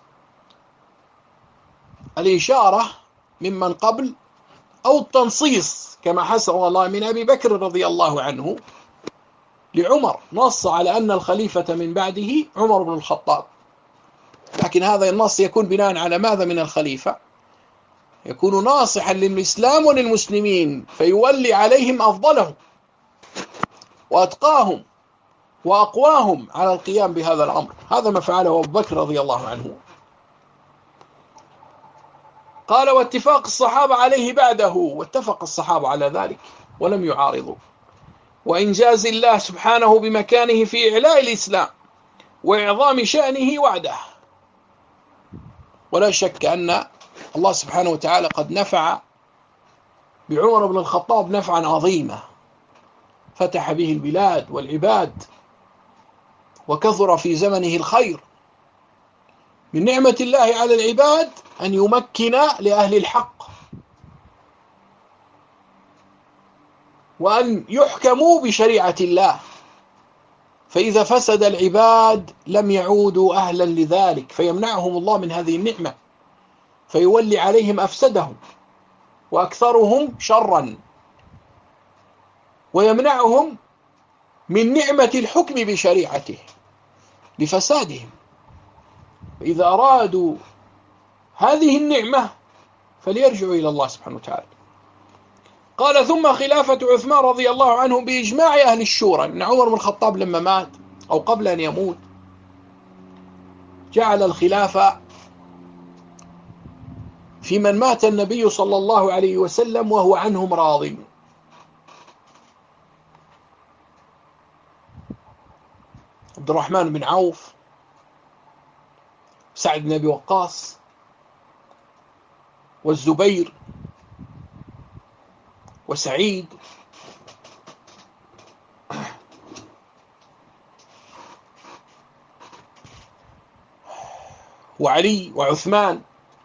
الإشارة ممن قبل أو التنصيص كما حسن الله من أبي بكر رضي الله عنه لعمر، نص على أن الخليفة من بعده عمر بن الخطاب، لكن هذا النص يكون بناء على ماذا من الخليفة؟ يكون ناصحا للإسلام وللمسلمين، فيولي عليهم أفضلهم وأتقاهم وأقواهم على القيام بهذا الأمر. هذا ما فعله أبو بكر رضي الله عنه. قال: واتفاق الصحابة عليه بعده، واتفق الصحابة على ذلك ولم يعارضوا، وإنجاز الله سبحانه بمكانه في إعلاء الإسلام وإعظام شأنه وعده. ولا شك أن الله سبحانه وتعالى قد نفع بعمر بن الخطاب نفعا عظيما، فتح به البلاد والعباد، وكثر في زمنه الخير. من نعمة الله على العباد أن يمكن لأهل الحق، وأن يحكموا بشريعة الله، فإذا فسد العباد لم يعودوا أهلا لذلك، فيمنعهم الله من هذه النعمة، فيولي عليهم أفسدهم وأكثرهم شرا، ويمنعهم من نعمة الحكم بشريعته لفسادهم. فإذا أرادوا هذه النعمة فليرجعوا إلى الله سبحانه وتعالى. قال: ثم خلافة عثمان رضي الله عنه بإجماع أهل الشورى، أن عمر بن الخطاب لما مات أو قبل أن يموت جعل الخلافة في من مات النبي صلى الله عليه وسلم وهو عنهم راض. عبد الرحمن بن عوف، سعد بن أبي وقاص، والزبير، وسعيد، وعلي، وعثمان.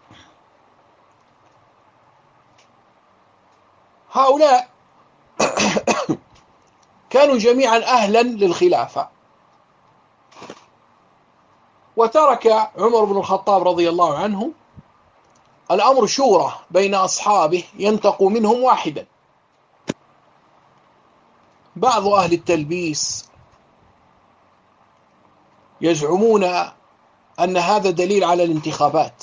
هؤلاء كانوا جميعا أهلا للخلافة. وترك عمر بن الخطاب رضي الله عنه الأمر شورى بين أصحابه ينتقوا منهم واحدا. بعض أهل التلبيس يزعمون أن هذا دليل على الانتخابات،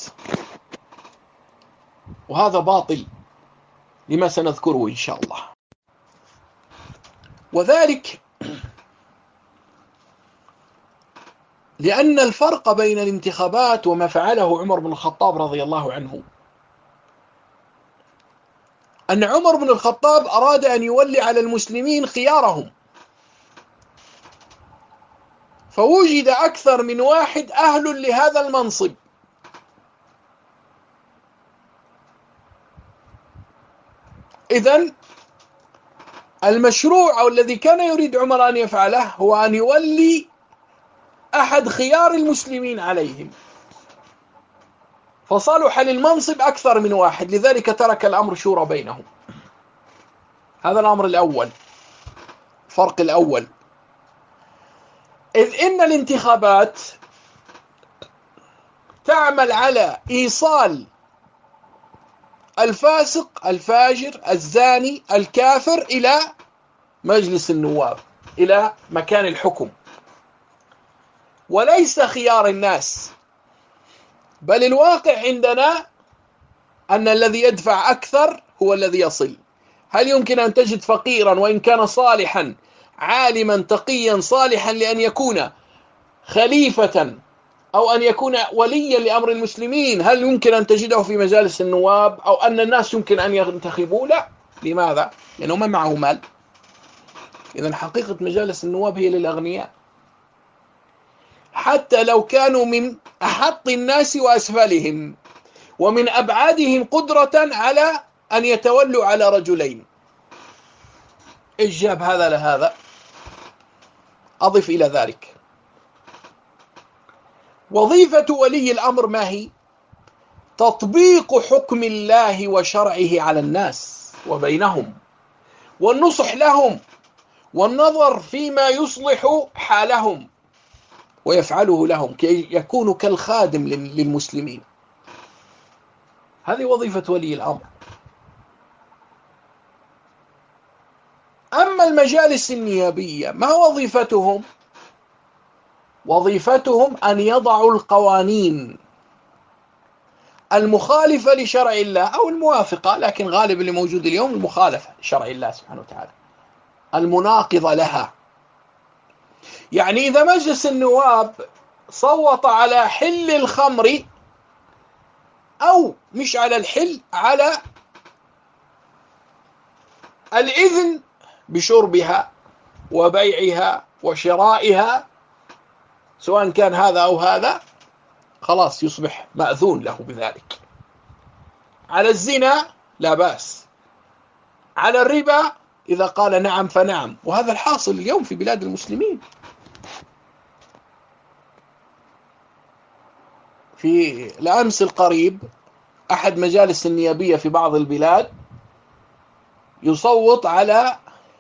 وهذا باطل لما سنذكره إن شاء الله. وذلك لأن الفرق بين الانتخابات وما فعله عمر بن الخطاب رضي الله عنه أن عمر بن الخطاب أراد أن يولي على المسلمين خيارهم، فوجد أكثر من واحد أهل لهذا المنصب، إذن المشروع أو الذي كان يريد عمر أن يفعله هو أن يولي أحد خيار المسلمين عليهم، فصلح للمنصب أكثر من واحد، لذلك ترك الأمر شورى بينهم. هذا الأمر الأول، الفرق الأول. إذ إن الانتخابات تعمل على إيصال الفاسق الفاجر الزاني الكافر إلى مجلس النواب، إلى مكان الحكم، وليس خيار الناس. بل الواقع عندنا أن الذي يدفع أكثر هو الذي يصل. هل يمكن أن تجد فقيرا وإن كان صالحا عالما تقيا صالحا لأن يكون خليفة أو أن يكون وليا لأمر المسلمين، هل يمكن أن تجده في مجالس النواب أو أن الناس يمكن أن ينتخبوه؟ لا. لماذا؟ لأنه يعني ما معه مال. إذن حقيقة مجالس النواب هي للأغنياء، حتى لو كانوا من أحط الناس وأسفلهم ومن أبعادهم قدرة على أن يتولوا على رجلين. إيش جاب هذا لهذا؟ أضف إلى ذلك وظيفة ولي الأمر ما هي؟ تطبيق حكم الله وشرعه على الناس وبينهم، والنصح لهم، والنظر فيما يصلح حالهم ويفعله لهم، كي يكون كالخادم للمسلمين. هذه وظيفة ولي الأمر. أما المجالس النيابية ما وظيفتهم؟ وظيفتهم أن يضعوا القوانين المخالفة لشرع الله أو الموافقة، لكن غالب اللي موجود اليوم المخالفة لشرع الله سبحانه وتعالى، المناقضة لها. يعني إذا مجلس النواب صوت على حل الخمر، أو مش على الحل، على الإذن بشربها وبيعها وشرائها، سواء كان هذا أو هذا، خلاص يصبح مأذون له بذلك. على الزنا لا بأس، على الربا إذا قال نعم فنعم، وهذا الحاصل اليوم في بلاد المسلمين. في الأمس القريب أحد مجالس النيابية في بعض البلاد يصوت على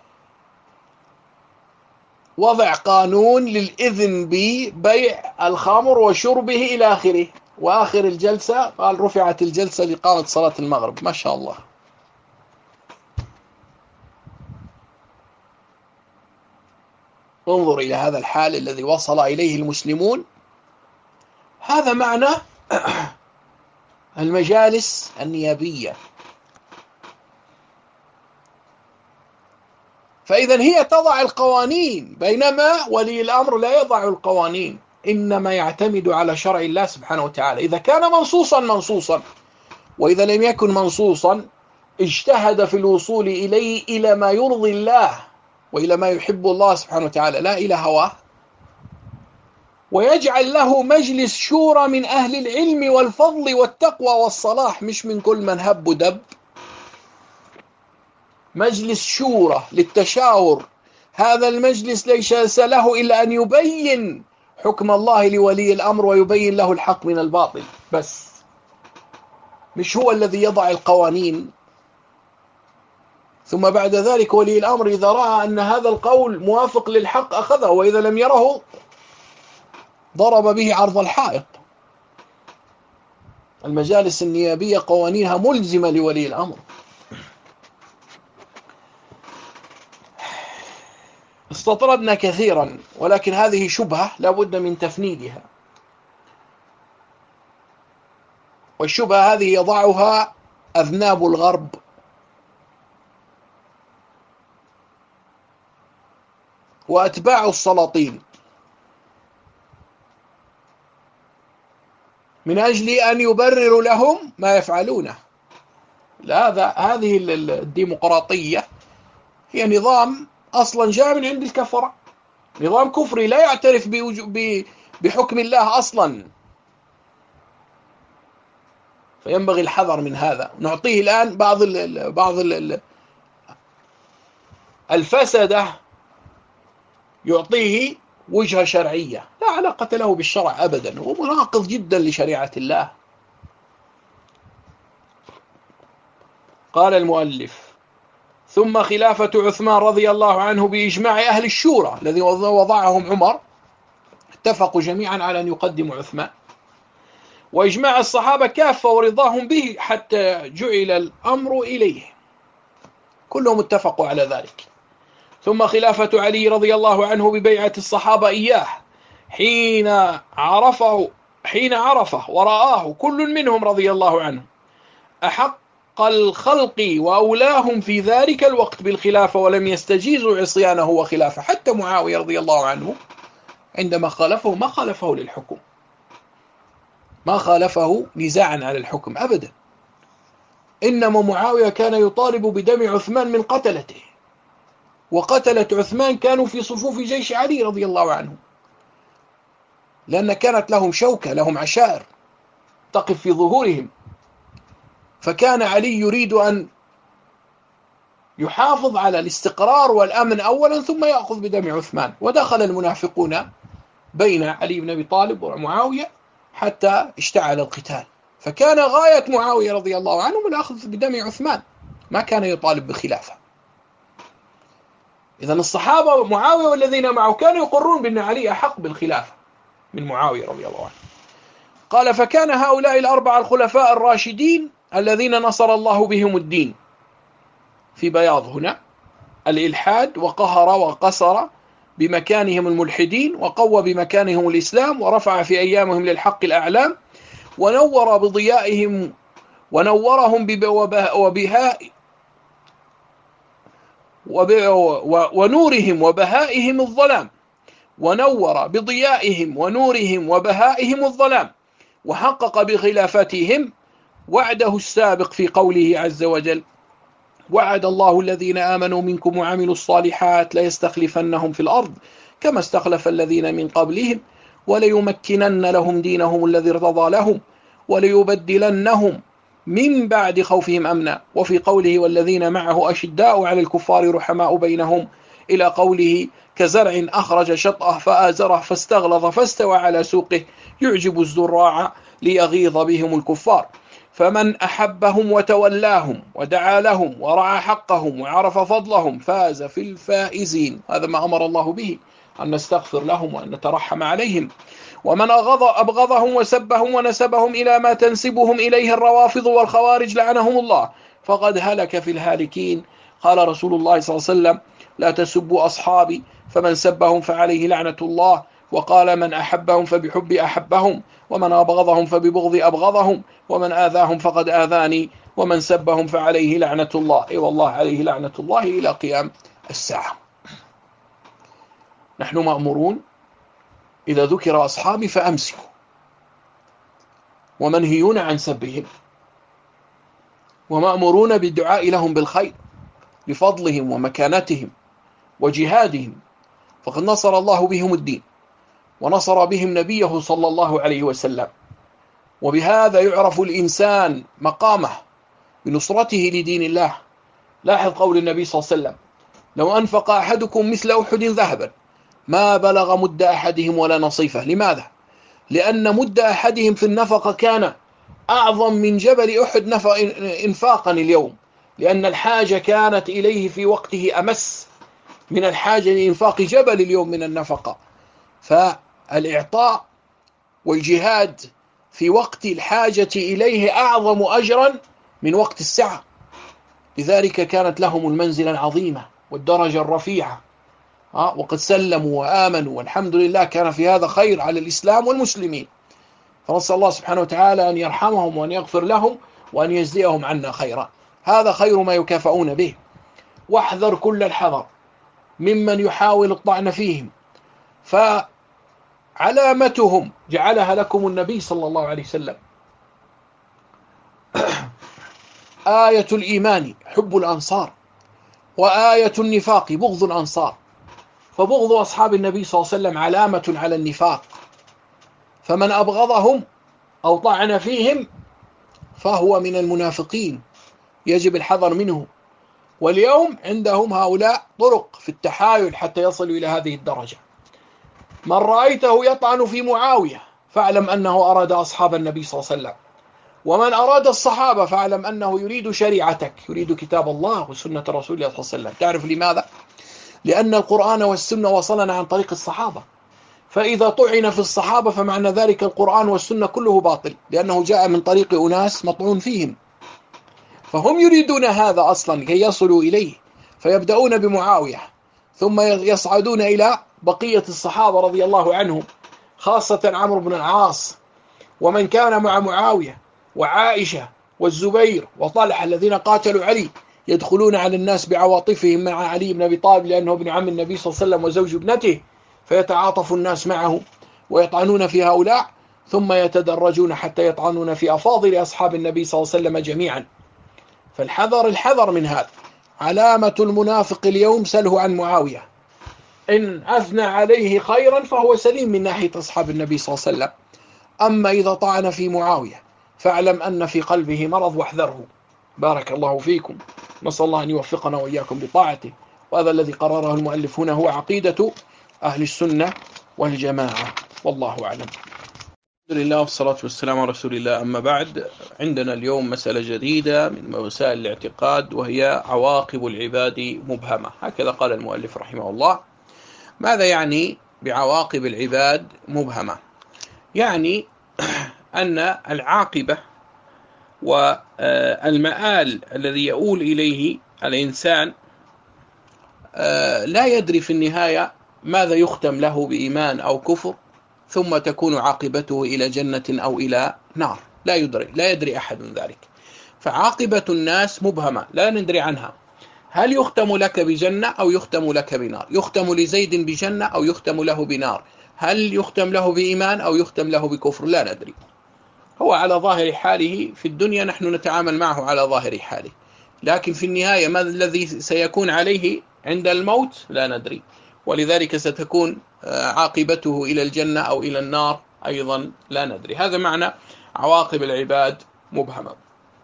وضع قانون للإذن ببيع الخمر وشربه إلى آخره، وآخر الجلسة قال رفعت الجلسة لإقامة صلاة المغرب. ما شاء الله. انظر إلى هذا الحال الذي وصل إليه المسلمون. هذا معنى المجالس النيابية. فإذا هي تضع القوانين، بينما ولي الأمر لا يضع القوانين، إنما يعتمد على شرع الله سبحانه وتعالى. إذا كان منصوصا منصوصا، وإذا لم يكن منصوصا اجتهد في الوصول إليه إلى ما يرضي الله وإلى ما يحب الله سبحانه وتعالى، لا إلى هواه. ويجعل له مجلس شورى من أهل العلم والفضل والتقوى والصلاح، مش من كل من هب ودب. مجلس شورى للتشاور. هذا المجلس ليس له إلا أن يبين حكم الله لولي الأمر ويبين له الحق من الباطل بس، مش هو الذي يضع القوانين. ثم بعد ذلك ولي الأمر إذا رأى أن هذا القول موافق للحق أخذه، وإذا لم يره ضرب به عرض الحائط. المجالس النيابية قوانينها ملزمة لولي الأمر. استطردنا كثيرا، ولكن هذه شبهة لا بد من تفنيدها، والشبهة هذه يضعها أذناب الغرب، وأتباع السلاطين، من أجل أن يبرروا لهم ما يفعلونه. هذا هذه الديمقراطية هي نظام أصلا جاء من عند الكفرة، نظام كفري لا يعترف بحكم الله أصلا. فينبغي الحذر من هذا. نعطيه الآن بعض ال بعض ال الفسدة، يعطيه وجهة شرعية لا علاقة له بالشرع أبدا، هو مناقض جدا لشريعة الله. قال المؤلف: ثم خلافة عثمان رضي الله عنه بإجماع أهل الشورى الذي وضعهم عمر، اتفقوا جميعا على أن يقدموا عثمان، وإجماع الصحابة كافة ورضاهم به حتى جعل الأمر إليه، كلهم اتفقوا على ذلك. ثم خلافة علي رضي الله عنه ببيعة الصحابة إياه حين عرفه حين عرفه ورآه كل منهم رضي الله عنه أحق الخلق وأولاهم في ذلك الوقت بالخلافة ولم يستجيزوا عصيانه وخلافه. حتى معاوية رضي الله عنه عندما خالفه ما خالفه للحكم، ما خالفه نزاعا على الحكم أبدا، إنما معاوية كان يطالب بدم عثمان من قتلته، وقتلة عثمان كانوا في صفوف جيش علي رضي الله عنه، لأن كانت لهم شوكة، لهم عشائر تقف في ظهورهم. فكان علي يريد أن يحافظ على الاستقرار والأمن أولا ثم يأخذ بدم عثمان. ودخل المنافقون بين علي بن أبي طالب ومعاوية حتى اشتعل القتال. فكان غاية معاوية رضي الله عنه من أخذ بدم عثمان، ما كان يطالب بخلافة. إذن الصحابة معاوية والذين معه كانوا يقرون بأن علي أحق بالخلافة من معاوية رضي الله عنه. قال: فكان هؤلاء الأربعة الخلفاء الراشدين الذين نصر الله بهم الدين، في بياض هنا الإلحاد، وقهر وقصر بمكانهم الملحدين، وقوى بمكانهم الإسلام، ورفع في أيامهم للحق الأعلام، ونور بضيائهم ونورهم وبهاء ونورهم وبهائهم الظلام، ونور بضيائهم ونورهم وبهائهم الظلام، وحقق بخلافتهم وعده السابق في قوله عز وجل: وعد الله الذين آمنوا منكم وعملوا الصالحات ليستخلفنهم في الأرض كما استخلف الذين من قبلهم وليمكنن لهم دينهم الذي ارتضى لهم وليبدلنهم من بعد خوفهم أمنا. وفي قوله: والذين معه أشداء على الكفار رحماء بينهم، إلى قوله: كزرع أخرج شطأه فآزره فاستغلظ فاستوى على سوقه يعجب الزراع ليغيظ بهم الكفار. فمن أحبهم وتولاهم ودعا لهم ورعى حقهم وعرف فضلهم فاز في الفائزين. هذا ما أمر الله به، أن نستغفر لهم وأن نترحم عليهم. ومن أبغضهم وسبهم ونسبهم إلى ما تنسبهم إليه الروافض والخوارج لعنهم الله فقد هلك في الهالكين. قال رسول الله صلى الله عليه وسلم: لا تسبوا أصحابي، فمن سبهم فعليه لعنة الله. وقال: من أحبهم فبحب أحبهم، ومن أبغضهم فببغض أبغضهم، ومن آذاهم فقد آذاني، ومن سبهم فعليه لعنة الله. أي والله عليه لعنة الله إلى قيام الساعة. نحن مأمورون إذا ذكر أصحابي فأمسكوا، ومنهيون عن سبهم، ومأمورون بالدعاء لهم بالخير لفضلهم ومكانتهم وجهادهم، فقد نصر الله بهم الدين ونصر بهم نبيه صلى الله عليه وسلم. وبهذا يعرف الإنسان مقامه بنصرته لدين الله. لاحظ قول النبي صلى الله عليه وسلم: لو أنفق أحدكم مثل أحد ذهبا ما بلغ مد أحدهم ولا نصيفه. لماذا؟ لأن مد أحدهم في النفقة كان أعظم من جبل أحد إنفاقا اليوم، لأن الحاجة كانت إليه في وقته أمس من الحاجة لإنفاق جبل اليوم من النفقة. فالإعطاء والجهاد في وقت الحاجة إليه أعظم أجرا من وقت السعة. لذلك كانت لهم المنزلة العظيمة والدرجة الرفيعة، وقد سلموا وآمنوا، والحمد لله كان في هذا خير على الإسلام والمسلمين. فنسأل الله سبحانه وتعالى أن يرحمهم وأن يغفر لهم وأن يجزيهم عنا خيرا. هذا خير ما يكافئون به. واحذر كل الحذر ممن يحاول الطعن فيهم، فعلامتهم جعلها لكم النبي صلى الله عليه وسلم: آية الإيمان حب الأنصار، وآية النفاق بغض الأنصار. فبغض أصحاب النبي صلى الله عليه وسلم علامة على النفاق، فمن أبغضهم أو طعن فيهم فهو من المنافقين، يجب الحذر منه. واليوم عندهم هؤلاء طرق في التحايل حتى يصلوا إلى هذه الدرجة. من رأيته يطعن في معاوية فاعلم أنه أراد أصحاب النبي صلى الله عليه وسلم، ومن أراد الصحابة فاعلم أنه يريد شريعتك، يريد كتاب الله وسنة رسول الله صلى الله عليه وسلم. تعرف لماذا؟ لأن القرآن والسنة وصلنا عن طريق الصحابة، فإذا طعن في الصحابة فمعنى ذلك القرآن والسنة كله باطل، لأنه جاء من طريق أناس مطعون فيهم. فهم يريدون هذا أصلا كي يصلوا إليه، فيبدأون بمعاوية ثم يصعدون إلى بقية الصحابة رضي الله عنهم، خاصة عمرو بن العاص ومن كان مع معاوية وعائشة والزبير وطلحة الذين قاتلوا علي يدخلون على الناس بعواطفهم مع علي بن أبي طالب لأنه ابن عم النبي صلى الله عليه وسلم وزوج ابنته، فيتعاطف الناس معه ويطعنون في هؤلاء، ثم يتدرجون حتى يطعنون في أفاضل أصحاب النبي صلى الله عليه وسلم جميعا. فالحذر الحذر من هذا. علامة المنافق اليوم سله عن معاوية، إن أثنى عليه خيرا فهو سليم من ناحية أصحاب النبي صلى الله عليه وسلم، أما إذا طعن في معاوية فاعلم أن في قلبه مرض واحذره. بارك الله فيكم، نسأل الله أن يوفقنا وإياكم بطاعته. وهذا الذي قرره المؤلف هنا هو عقيدة أهل السنة والجماعة، والله أعلم. الحمد لله والصلاة والسلام على رسول الله، أما بعد. عندنا اليوم مسألة جديدة من مسائل الاعتقاد، وهي عواقب العباد مبهمة. هكذا قال المؤلف رحمه الله. ماذا يعني بعواقب العباد مبهمة؟ يعني أن العاقبة والمآل الذي يؤول إليه الإنسان لا يدري في النهاية ماذا يختم له بإيمان أو كفر، ثم تكون عاقبته إلى جنة أو إلى نار، لا يدري لا يدري أحد من ذلك. فعاقبة الناس مبهمة لا ندري عنها، هل يختم لك بجنة أو يختم لك بنار؟ يختم لزيد بجنة أو يختم له بنار؟ هل يختم له بإيمان أو يختم له بكفر؟ لا ندري. هو على ظاهر حاله في الدنيا نحن نتعامل معه على ظاهر حاله، لكن في النهاية ما الذي سيكون عليه عند الموت لا ندري، ولذلك ستكون عاقبته إلى الجنة أو إلى النار أيضا لا ندري. هذا معنى عواقب العباد مبهمة.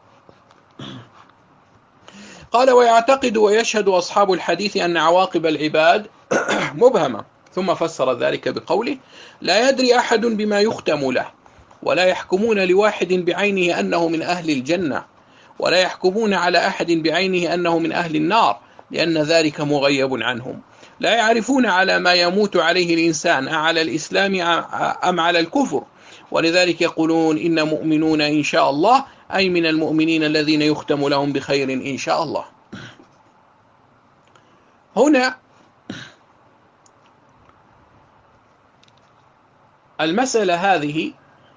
قال: ويعتقد ويشهد أصحاب الحديث أن عواقب العباد مبهمة، ثم فسر ذلك بقوله: لا يدري أحد بما يختم له، ولا يحكمون لواحد بعينه أنه من أهل الجنة، ولا يحكمون على أحد بعينه أنه من أهل النار، لأن ذلك مغيب عنهم. لا يعرفون على ما يموت عليه الإنسان أعلى الإسلام أم على الكفر، ولذلك يقولون إن مؤمنون إن شاء الله، أي من المؤمنين الذين يختم لهم بخير إن شاء الله. هنا المسألة هذه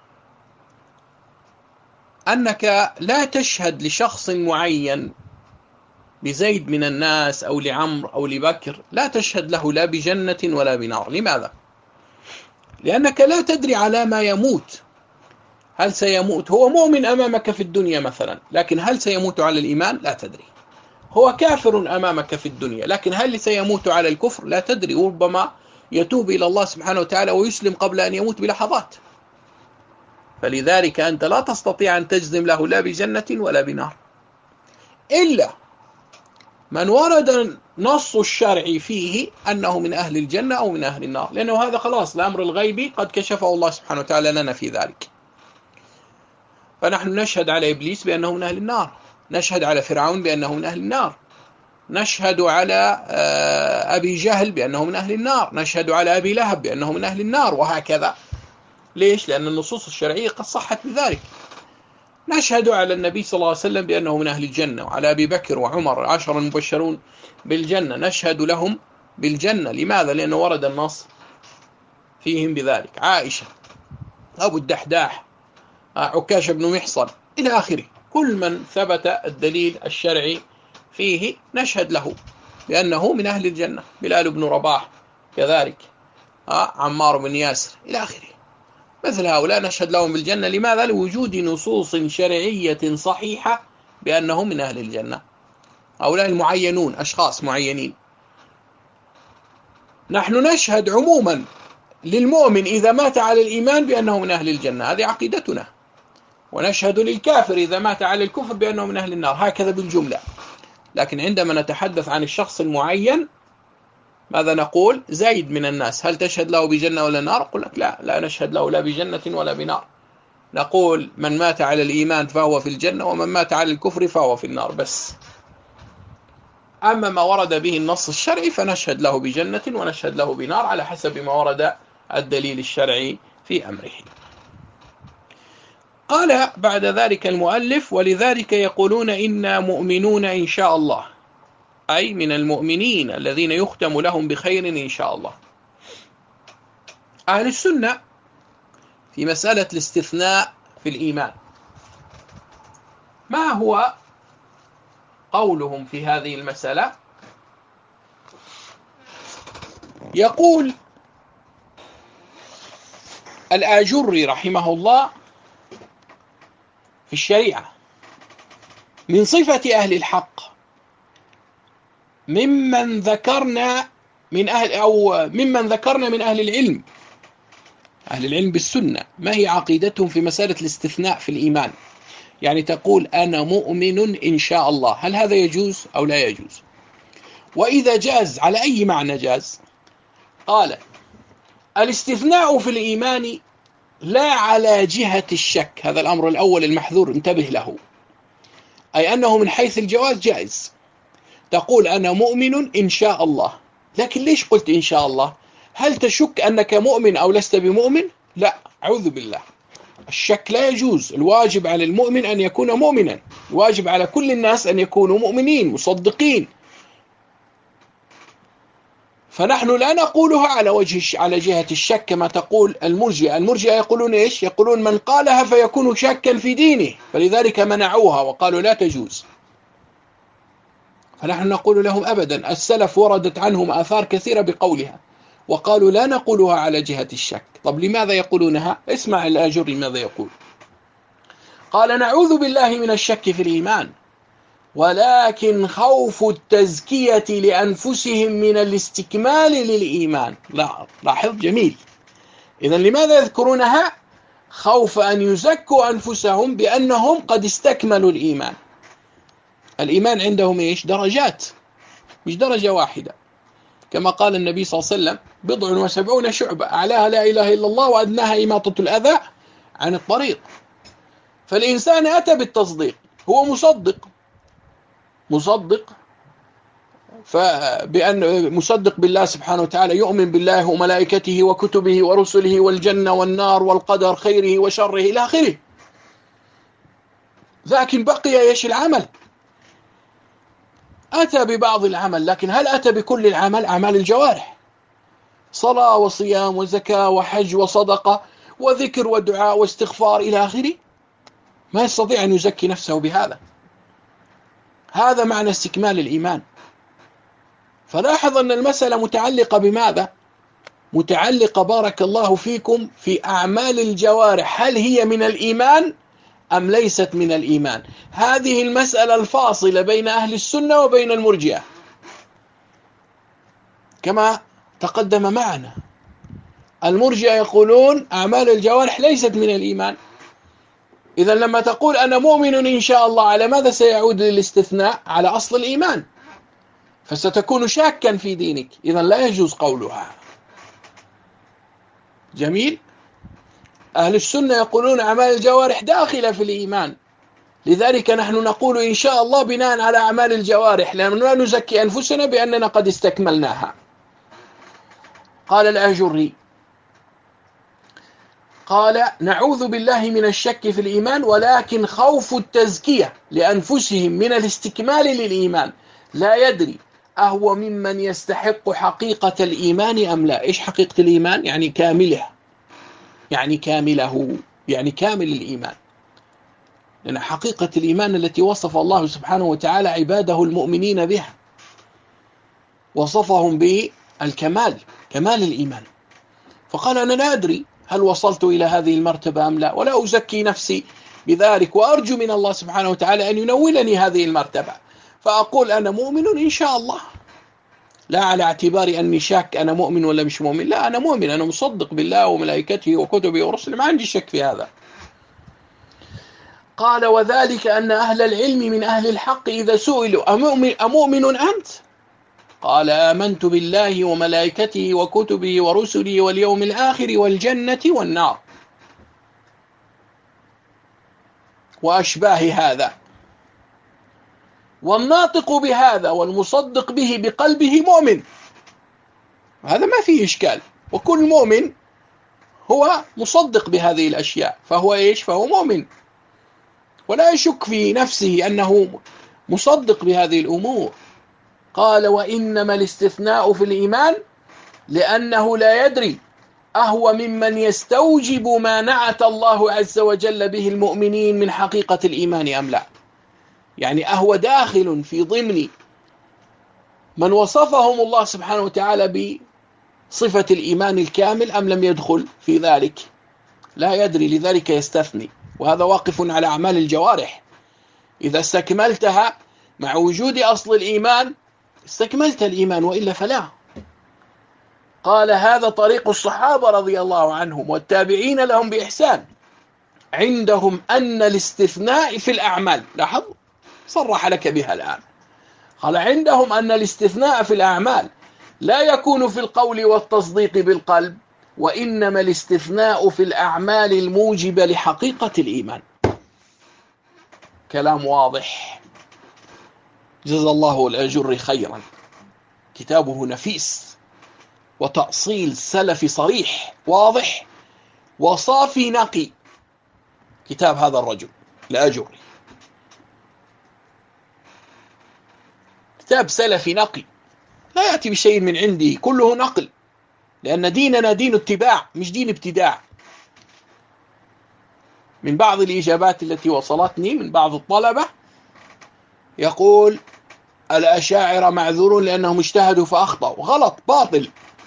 أنك لا تشهد لشخص معين، لزيد من الناس أو لعمر أو لبكر، لا تشهد له لا بجنة ولا بنار. لماذا؟ لأنك لا تدري على ما يموت. هل سيموت هو مؤمن أمامك في الدنيا مثلا، لكن هل سيموت على الإيمان؟ لا تدري. هو كافر أمامك في الدنيا، لكن هل سيموت على الكفر؟ لا تدري. وربما يتوب إلى الله سبحانه وتعالى ويسلم قبل أن يموت بلحظات. فلذلك أنت لا تستطيع أن تجزم له لا بجنة ولا بنار، إلا من ورد نص الشرع فيه أنه من أهل الجنة أو من أهل النار، لأنه هذا خلاص الأمر الغيبي قد كشفه الله سبحانه وتعالى لنا في ذلك. فنحن نشهد على إبليس بأنه من أهل النار، نشهد على فرعون بأنه من أهل النار، نشهد على أبي جهل بأنه من أهل النار، نشهد على أبي لهب بأنه من أهل النار، وهكذا. ليش؟ لأن النصوص الشرعية قد صحت بذلك. نشهد على النبي صلى الله عليه وسلم بأنه من أهل الجنة، وعلى أبي بكر وعمر عشر المبشرون بالجنة نشهد لهم بالجنة. لماذا؟ لأنه ورد النص فيهم بذلك. عائشة، أبو الدحداح، عكاشة بن محصن، إلى آخره. كل من ثبت الدليل الشرعي فيه نشهد له بأنه من أهل الجنة. بلال بن رباح كذلك، عمار بن ياسر، إلى آخره. مثل هؤلاء نشهد لهم بالجنة. لماذا؟ لوجود نصوص شرعية صحيحة بأنهم من أهل الجنة. هؤلاء المعينون، أشخاص معينين. نحن نشهد عموما للمؤمن إذا مات على الإيمان بأنه من أهل الجنة، هذه عقيدتنا. ونشهد للكافر إذا مات على الكفر بأنه من أهل النار، هكذا بالجملة. لكن عندما نتحدث عن الشخص المعين ماذا نقول؟ زيد من الناس، هل تشهد له بجنة ولا نار؟ قل لك لا، لا نشهد له لا بجنة ولا بنار. نقول من مات على الإيمان فهو في الجنة، ومن مات على الكفر فهو في النار بس. أما ما ورد به النص الشرعي فنشهد له بجنة ونشهد له بنار على حسب ما ورد الدليل الشرعي في أمره. قال بعد ذلك المؤلف: ولذلك يقولون إنا مؤمنون إن شاء الله، أي من المؤمنين الذين يختم لهم بخير إن شاء الله. أهل السنة في مسألة الاستثناء في الإيمان ما هو قولهم في هذه المسألة؟ يقول الآجري رحمه الله في الشريعة: من صفة أهل الحق ممن ذكرنا من أهل أو ممن ذكرنا من أهل العلم أهل العلم بالسنة ما هي عقيدتهم في مسألة الاستثناء في الإيمان. يعني تقول أنا مؤمن إن شاء الله، هل هذا يجوز أو لا يجوز؟ وإذا جاز على أي معنى جاز؟ قال: الاستثناء في الإيمان لا على جهة الشك، هذا الأمر الأول المحذور انتبه له، أي أنه من حيث الجواز جائز. تقول أنا مؤمن إن شاء الله، لكن ليش قلت إن شاء الله؟ هل تشك أنك مؤمن أو لست بمؤمن؟ لا، أعوذ بالله، الشك لا يجوز. الواجب على المؤمن أن يكون مؤمنا، الواجب على كل الناس أن يكونوا مؤمنين مصدقين. فنحن لا نقولها على وجه على جهة الشك كما تقول المرجئة. المرجئة يقولون إيش؟ يقولون من قالها فيكون شاكا في دينه، فلذلك منعوها وقالوا لا تجوز. فنحن نقول لهم أبدا، السلف وردت عنهم آثار كثيرة بقولها، وقالوا لا نقولها على جهة الشك. طب لماذا يقولونها؟ اسمع الآجري ماذا يقول. قال: نعوذ بالله من الشك في الإيمان، ولكن خوف التزكية لأنفسهم من الاستكمال للإيمان. لا، لاحظ جميل. إذن لماذا يذكرونها؟ خوف أن يزكوا أنفسهم بأنهم قد استكملوا الإيمان. الإيمان عندهم إيش؟ درجات، مش درجة واحدة، كما قال النبي صلى الله عليه وسلم: بضع وسبعون شعبة، أعلاها لا إله إلا الله وأدناها إماطة الأذى عن الطريق. فالإنسان أتى بالتصديق، هو مصدق مصدق فبأن مصدق بالله سبحانه وتعالى، يؤمن بالله وملائكته وكتبه ورسله والجنة والنار والقدر خيره وشره إلى آخره. لكن بقي إيش؟ العمل. أتى ببعض العمل، لكن هل أتى بكل العمل؟ أعمال الجوارح، صلاة وصيام وزكاة وحج وصدقة وذكر ودعاء واستغفار إلى آخره، ما يستطيع أن يزكي نفسه بهذا. هذا معنى استكمال الإيمان. فلاحظ أن المسألة متعلقة بماذا؟ متعلقة بارك الله فيكم في أعمال الجوارح، هل هي من الإيمان أم ليست من الإيمان؟ هذه المسألة الفاصلة بين أهل السنة وبين المرجئة كما تقدم معنا. المرجئة يقولون أعمال الجوارح ليست من الإيمان. إذن لما تقول أنا مؤمن إن شاء الله، على ماذا سيعود للاستثناء؟ على أصل الإيمان، فستكون شاكا في دينك، إذن لا يجوز قولها. جميل. أهل السنة يقولون أعمال الجوارح داخلة في الإيمان، لذلك نحن نقول إن شاء الله بناء على أعمال الجوارح، لأننا لا نزكي أنفسنا بأننا قد استكملناها. قال الآجري: قال: نعوذ بالله من الشك في الإيمان، ولكن خوف التزكية لأنفسهم من الاستكمال للإيمان لا يدري أهو ممن يستحق حقيقة الإيمان أم لا. إيش حقيقة الإيمان؟ يعني كامله، يعني كامله، يعني كامل الإيمان. لأن حقيقة الإيمان التي وصف الله سبحانه وتعالى عباده المؤمنين بها، وصفهم بالكمال، كمال الإيمان. فقال: أنا لا أدري هل وصلت إلى هذه المرتبة أم لا، ولا أزكي نفسي بذلك، وأرجو من الله سبحانه وتعالى أن ينولني هذه المرتبة، فأقول أنا مؤمن إن شاء الله، لا على اعتبار أني شاك أنا مؤمن ولا مش مؤمن، لا، أنا مؤمن، أنا مصدق بالله وملائكته وكتبه ورسله، ما عندي شك في هذا. قال: وذلك أن أهل العلم من أهل الحق إذا سئلوا أمؤمن, أمؤمن أنت؟ قال: آمنت بالله وملائكته وكتبه ورسله واليوم الآخر والجنة والنار وأشباه هذا. والناطق بهذا والمصدق به بقلبه مؤمن، هذا ما فيه إشكال، وكل مؤمن هو مصدق بهذه الأشياء، فهو إيش؟ فهو مؤمن، ولا يشك في نفسه أنه مصدق بهذه الأمور. قال: وإنما الاستثناء في الإيمان لأنه لا يدري أهو ممن يستوجب ما نعت الله عز وجل به المؤمنين من حقيقة الإيمان أم لا. يعني أهو داخل في ضمن من وصفهم الله سبحانه وتعالى بصفة الإيمان الكامل أم لم يدخل في ذلك؟ لا يدري، لذلك يستثني، وهذا واقف على أعمال الجوارح. إذا استكملتها مع وجود أصل الإيمان استكملت الإيمان، وإلا فلا. قال هذا طريق الصحابة رضي الله عنهم والتابعين لهم بإحسان، عندهم أن الاستثناء في الأعمال، لاحظ صرح لك بها الآن، قال عندهم أن الاستثناء في الأعمال لا يكون في القول والتصديق بالقلب، وإنما الاستثناء في الأعمال الموجبة لحقيقة الإيمان. كلام واضح، جزا الله الأجر خيرا. كتابه نفيس وتأصيل سلفي صريح واضح وصافي نقي. كتاب هذا الرجل الأجري كتاب سلفي نقي، لا يأتي بشيء من عندي، كله نقل، لأن ديننا دين اتباع مش دين ابتداع. من بعض الإجابات التي وصلتني من بعض الطلبة يقول الأشاعرة معذورون لأنهم اجتهدوا فأخطأوا. غلط، باطل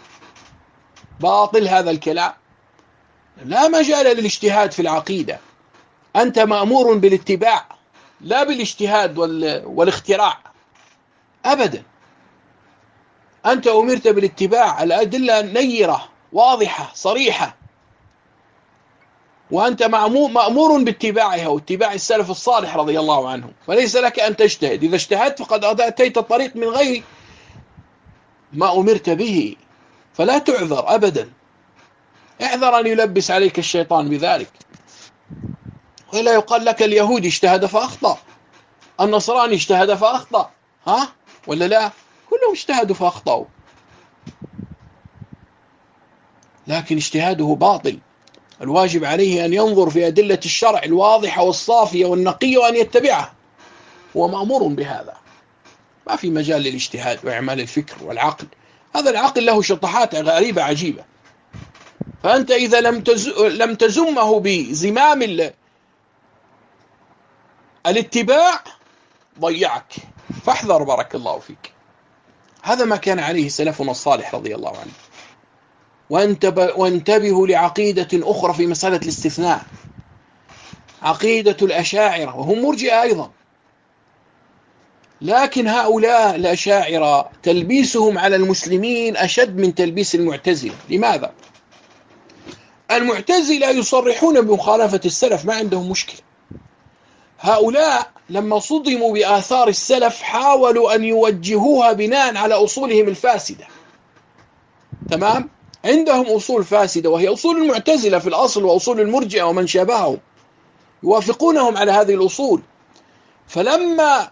باطل هذا الكلام. لا مجال للاجتهاد في العقيدة، أنت مأمور بالاتباع لا بالاجتهاد والاختراع أبدا. أنت أمرت بالاتباع، الأدلة نيرة واضحة صريحة، وأنت مأمور باتباعها واتباع السلف الصالح رضي الله عنهم، فليس لك أن تجتهد. إذا اجتهدت فقد أتيت الطريق من غير ما أمرت به، فلا تعذر أبدا. اعذر أن يلبس عليك الشيطان بذلك، ولا يقال لك اليهودي اجتهد فأخطأ، النصراني اجتهد فأخطأ، ها ولا لا؟ كلهم اجتهدوا فأخطأوا، لكن اجتهاده باطل. الواجب عليه أن ينظر في أدلة الشرع الواضحة والصافية والنقية وأن يتبعها، هو مأمور بهذا. ما في مجال للاجتهاد وإعمال الفكر والعقل. هذا العقل له شطحات غريبة عجيبة، فأنت إذا لم لم تزمه بزمام الاتباع ضيعك، فاحذر بارك الله فيك. هذا ما كان عليه سلفنا الصالح رضي الله عنه. وانتبهوا لعقيدة أخرى في مسألة الاستثناء، عقيدة الأشاعرة، وهم مرجئة أيضا، لكن هؤلاء الأشاعرة تلبيسهم على المسلمين أشد من تلبيس المعتزلة. لماذا؟ المعتزلة يصرحون بمخالفة السلف، ما عندهم مشكلة. هؤلاء لما صدموا بآثار السلف حاولوا أن يوجهوها بناء على أصولهم الفاسدة. تمام؟ عندهم أصول فاسدة وهي أصول المعتزلة في الأصل وأصول المرجئة ومن شابههم، يوافقونهم على هذه الأصول. فلما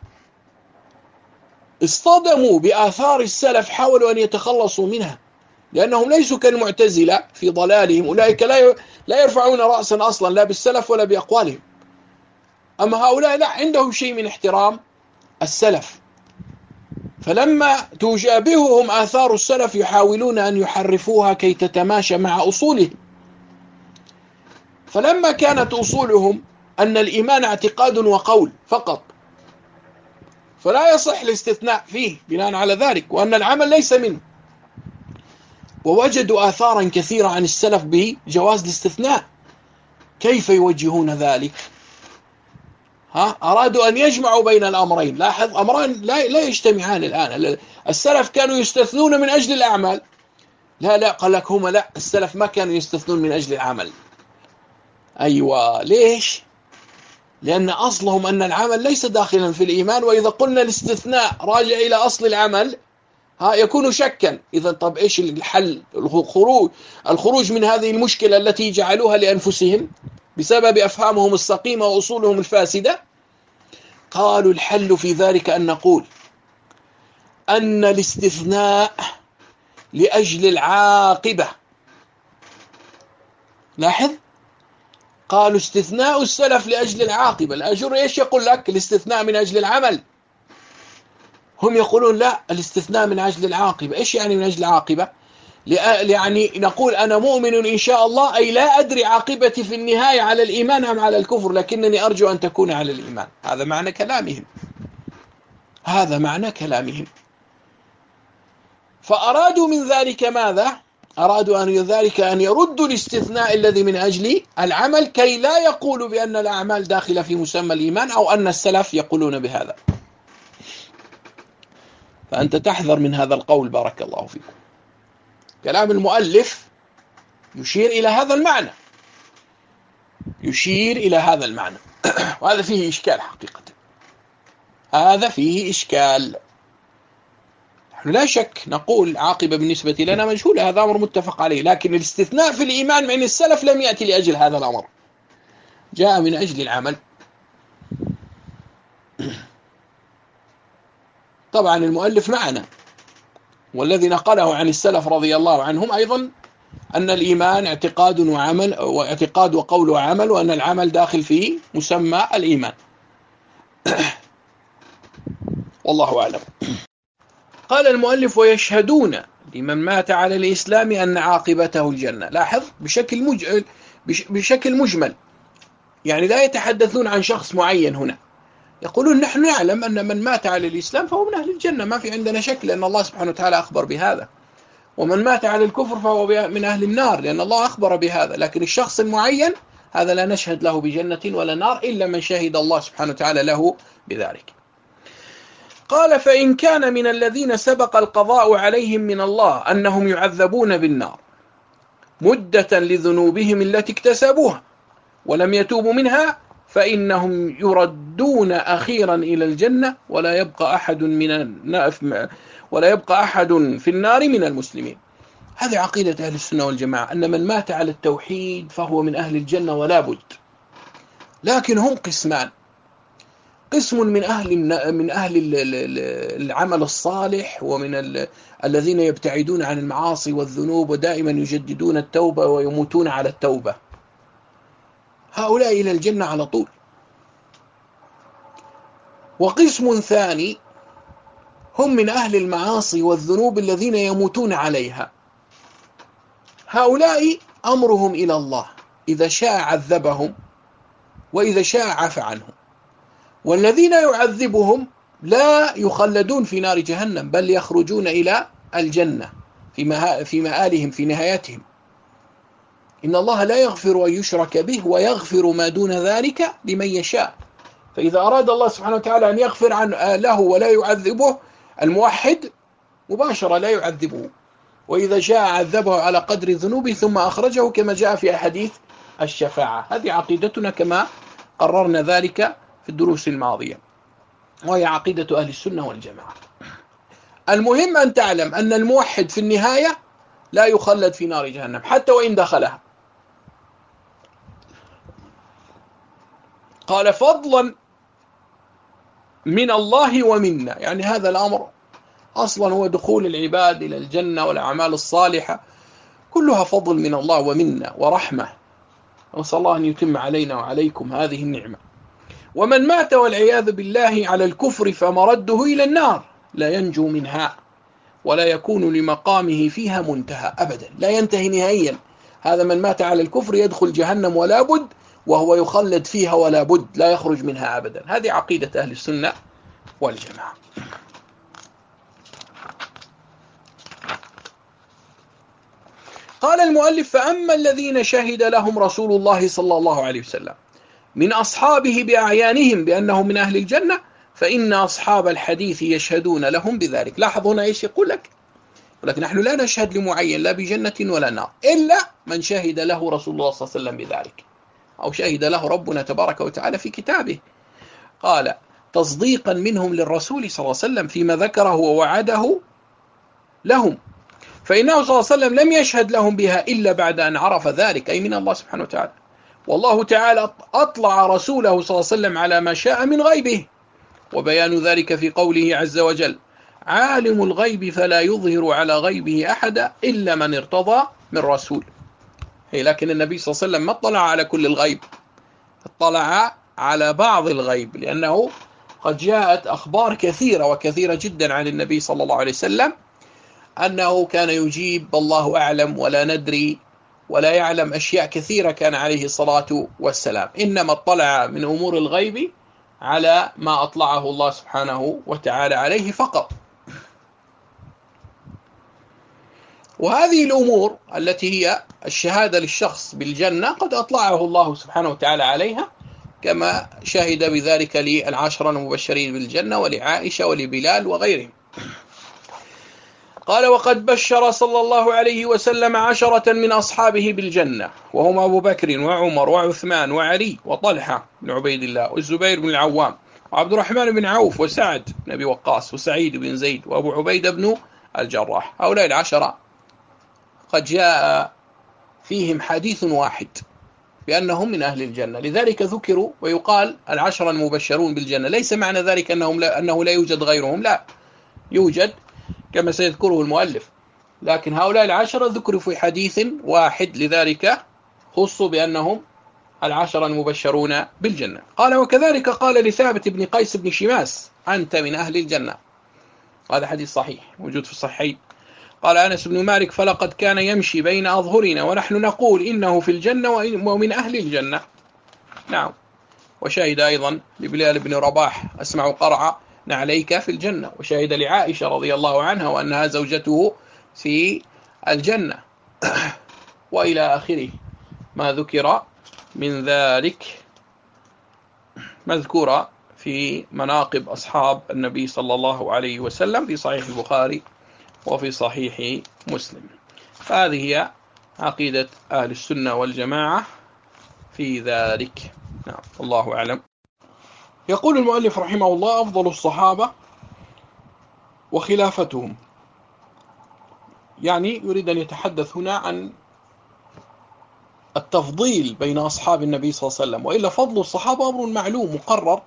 اصطدموا بآثار السلف حاولوا أن يتخلصوا منها، لأنهم ليسوا كالمعتزلة في ضلالهم. أولئك لا لا يرفعون رأسا أصلا لا بالسلف ولا بأقوالهم. أما هؤلاء لا، عندهم شيء من احترام السلف، فلما تجابههم آثار السلف يحاولون أن يحرفوها كي تتماشى مع أصولهم. فلما كانت أصولهم أن الإيمان اعتقاد وقول فقط، فلا يصح الاستثناء فيه بناء على ذلك، وأن العمل ليس منه، ووجدوا آثارا كثيرة عن السلف بجواز الاستثناء، كيف يوجهون ذلك؟ ها أرادوا أن يجمعوا بين الأمرين. لاحظ، أمران لا لا يجتمعان الآن. السلف كانوا يستثنون من أجل الأعمال، لا لا قال لك هم لا، السلف ما كانوا يستثنون من أجل العمل. أيوة، ليش؟ لأن أصلهم أن العمل ليس داخلا في الإيمان، وإذا قلنا الاستثناء راجع إلى أصل العمل ها يكون شكا. إذا طب إيش الحل؟ الخروج الخروج من هذه المشكلة التي جعلوها لأنفسهم بسبب أفهامهم السقيمة وأصولهم الفاسدة. قالوا الحل في ذلك أن نقول أن الاستثناء لأجل العاقبة. لاحظ، قالوا استثناء السلف لأجل العاقبة. الأجر إيش يقول لك؟ الاستثناء من أجل العمل. هم يقولون لا، الاستثناء من أجل العاقبة. إيش يعني من أجل العاقبة؟ يعني نقول أنا مؤمن إن شاء الله، أي لا أدري عاقبتي في النهاية على الإيمان أم على الكفر، لكنني أرجو أن تكون على الإيمان. هذا معنى كلامهم. هذا معنى كلامهم. فأرادوا من ذلك ماذا؟ أرادوا أن ذلك أن يردوا الاستثناء الذي من أجل العمل كي لا يقولوا بأن الأعمال داخلة في مسمى الإيمان، أو أن السلف يقولون بهذا. فأنت تحذر من هذا القول بارك الله فيكم. كلام المؤلف يشير إلى هذا المعنى، يشير إلى هذا المعنى وهذا فيه إشكال حقيقة، هذا فيه إشكال. نحن لا شك نقول عاقبة بالنسبة لنا مجهولة، هذا أمر متفق عليه، لكن الاستثناء في الإيمان من السلف لم يأتي لأجل هذا الأمر، جاء من أجل العمل. طبعا المؤلف معنا، والذي نقله عن السلف رضي الله عنهم أيضا أن الإيمان اعتقاد وعمل، واعتقاد وقول وعمل، وأن العمل داخل في مسمى الإيمان. والله أعلم. قال المؤلف: ويشهدون لمن مات على الإسلام أن عاقبته الجنة. لاحظ بشكل مجمل، بشكل مجمل، يعني لا يتحدثون عن شخص معين هنا، يقولون نحن نعلم أن من مات على الإسلام فهو من أهل الجنة، ما في عندنا شك، لأن الله سبحانه وتعالى أخبر بهذا. ومن مات على الكفر فهو من أهل النار، لأن الله أخبر بهذا. لكن الشخص المعين هذا لا نشهد له بجنة ولا نار إلا من شهد الله سبحانه وتعالى له بذلك. قال: فإن كان من الذين سبق القضاء عليهم من الله أنهم يعذبون بالنار مدة لذنوبهم التي اكتسبوها ولم يتوبوا منها، فإنهم يردون أخيرا إلى الجنة، ولا يبقى أحد من ولا يبقى أحد في النار من المسلمين. هذه عقيدة أهل السنة والجماعة، أن من مات على التوحيد فهو من أهل الجنة ولا بد. لكن هم قسمان: قسم من أهل من أهل العمل الصالح، ومن الذين يبتعدون عن المعاصي والذنوب ودائما يجددون التوبة ويموتون على التوبة، هؤلاء إلى الجنة على طول. وقسم ثاني هم من أهل المعاصي والذنوب الذين يموتون عليها، هؤلاء أمرهم إلى الله، إذا شاء عذبهم وإذا شاء عفى عنهم. والذين يعذبهم لا يخلدون في نار جهنم، بل يخرجون إلى الجنة في مآلهم في نهايتهم. إن الله لا يغفر أن يشرك به ويغفر ما دون ذلك لمن يشاء. فإذا أراد الله سبحانه وتعالى أن يغفر عن له ولا يعذبه، الموحد مباشرة لا يعذبه، وإذا شاء عذبه على قدر ذنوبه ثم أخرجه، كما جاء في أحاديث الشفاعة. هذه عقيدتنا كما قررنا ذلك في الدروس الماضية، وهي عقيدة أهل السنة والجماعة. المهم أن تعلم أن الموحد في النهاية لا يخلد في نار جهنم حتى وإن دخلها. قال: فضلا من الله ومنا، يعني هذا الأمر أصلا هو دخول العباد إلى الجنة، والأعمال الصالحة كلها فضل من الله ومنا ورحمة، نسأل الله أن يتم علينا وعليكم هذه النعمة. ومن مات والعياذ بالله على الكفر فمرده إلى النار، لا ينجو منها ولا يكون لمقامه فيها منتهى أبدا، لا ينتهي نهائيا. هذا من مات على الكفر يدخل جهنم ولا بد، وهو يخلد فيها ولا بد، لا يخرج منها أبدا. هذه عقيدة أهل السنة والجماعة. قال المؤلف: فأما الذين شهد لهم رسول الله صلى الله عليه وسلم من أصحابه بأعيانهم بأنهم من أهل الجنة، فإن أصحاب الحديث يشهدون لهم بذلك. لاحظ هنا إيش يقول لك؟ يقول لك نحن لا نشهد لمعين لا بجنة ولا نار إلا من شهد له رسول الله صلى الله عليه وسلم بذلك، أو شهد له ربنا تبارك وتعالى في كتابه. قال: تصديقا منهم للرسول صلى الله عليه وسلم فيما ذكره ووعده لهم، فإنه صلى الله عليه وسلم لم يشهد لهم بها إلا بعد أن عرف ذلك، أي من الله سبحانه وتعالى. والله تعالى أطلع رسوله صلى الله عليه وسلم على ما شاء من غيبه، وبيان ذلك في قوله عز وجل: عالم الغيب فلا يظهر على غيبه أحدا إلا من ارتضى من رسول. هي لكن النبي صلى الله عليه وسلم ما اطلع على كل الغيب، اطلع على بعض الغيب، لأنه قد جاءت أخبار كثيرة وكثيرة جدا عن النبي صلى الله عليه وسلم أنه كان يجيب الله أعلم ولا ندري ولا يعلم أشياء كثيرة كان عليه الصلاة والسلام، إنما اطلع من أمور الغيب على ما أطلعه الله سبحانه وتعالى عليه فقط. وهذه الأمور التي هي الشهادة للشخص بالجنة قد أطلعه الله سبحانه وتعالى عليها، كما شهد بذلك للعشرة المبشرين بالجنة ولعائشة ولبلال وغيرهم. قال: وقد بشر صلى الله عليه وسلم عشرة من أصحابه بالجنة، وهم أبو بكر وعمر وعثمان وعلي وطلحة بن عبيد الله والزبير بن العوام وعبد الرحمن بن عوف وسعد بن أبي وقاص وسعيد بن زيد وأبو عبيدة بن الجراح. هؤلاء العشرة قد جاء فيهم حديث واحد بأنهم من أهل الجنة، لذلك ذكروا. ويقال العشرة المبشرون بالجنة، ليس معنى ذلك أنهم لا أنه لا يوجد غيرهم، لا يوجد كما سيذكره المؤلف، لكن هؤلاء العشرة ذكروا في حديث واحد، لذلك خصوا بأنهم العشرة المبشرون بالجنة. قال: وكذلك قال لثابت بن قيس بن شماس: أنت من أهل الجنة. هذا حديث صحيح موجود في الصحيحين. قال أنس بن مالك: فلقد كان يمشي بين أظهرنا ونحن نقول إنه في الجنة ومن أهل الجنة. نعم. وشهد أيضا لبلال بن رباح: أسمع قرع نعليك في الجنة. وشهد لعائشة رضي الله عنها وأنها زوجته في الجنة. وإلى آخره ما ذكر من ذلك مذكورة في مناقب أصحاب النبي صلى الله عليه وسلم في صحيح البخاري وفي صحيح مسلم. هذه هي عقيدة أهل السنة والجماعة في ذلك. نعم، الله أعلم. يقول المؤلف رحمه الله: أفضل الصحابة وخلافتهم. يعني يريد أن يتحدث هنا عن التفضيل بين أصحاب النبي صلى الله عليه وسلم، وإلا فضل الصحابة أمر معلوم مقرر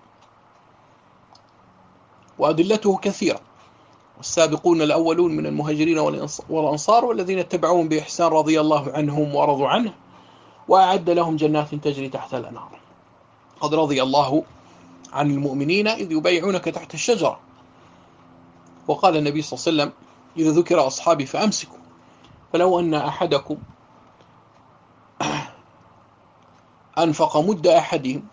وأدلته كثيرة. والسابقون الأولون من المهاجرين والأنصار والذين اتبعوهم بإحسان رضي الله عنهم ورضوا عنه وأعد لهم جنات تجري تحت الأنهار. قد رضي الله عن المؤمنين إذ يبايعونك تحت الشجرة. وقال النبي صلى الله عليه وسلم: إذا ذكر أصحابي فأمسكوا، فلو أن أحدكم أنفق مد أحدهم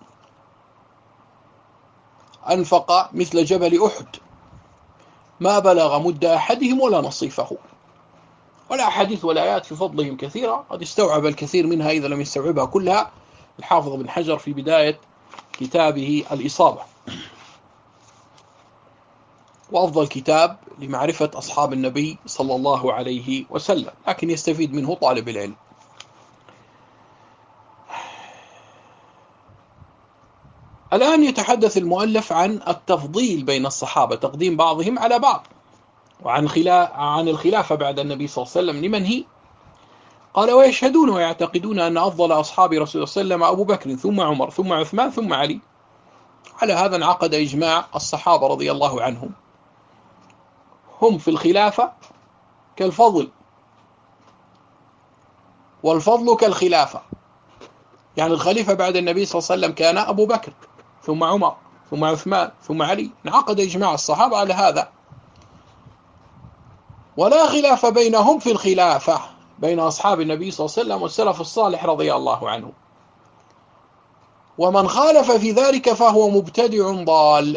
أنفق مثل جبل أحد ما بلغ مد أحدهم ولا نصيفه. والأحاديث والآيات في فضلهم كثيرة، قد استوعب الكثير منها إذا لم يستوعبها كلها الحافظ بن حجر في بداية كتابه الإصابة، وأفضل كتاب لمعرفة أصحاب النبي صلى الله عليه وسلم، لكن يستفيد منه طالب العلم. الآن يتحدث المؤلف عن التفضيل بين الصحابة، تقديم بعضهم على بعض، وعن خلا... عن الخلافة بعد النبي صلى الله عليه وسلم لمن هي. قال: ويشهدون ويعتقدون أن أفضل أصحاب رسول الله صلى الله عليه وسلم أبو بكر ثم عمر ثم عثمان ثم علي. على هذا انعقد إجماع الصحابة رضي الله عنهم، هم في الخلافة كالفضل، والفضل كالخلافة. يعني الخليفة بعد النبي صلى الله عليه وسلم كان أبو بكر ثم عمر ثم عثمان ثم علي. انعقد إجماع الصحابة على هذا، ولا خلاف بينهم في الخلافة بين أصحاب النبي صلى الله عليه وسلم والسلف الصالح رضي الله عنه. ومن خالف في ذلك فهو مبتدع ضال.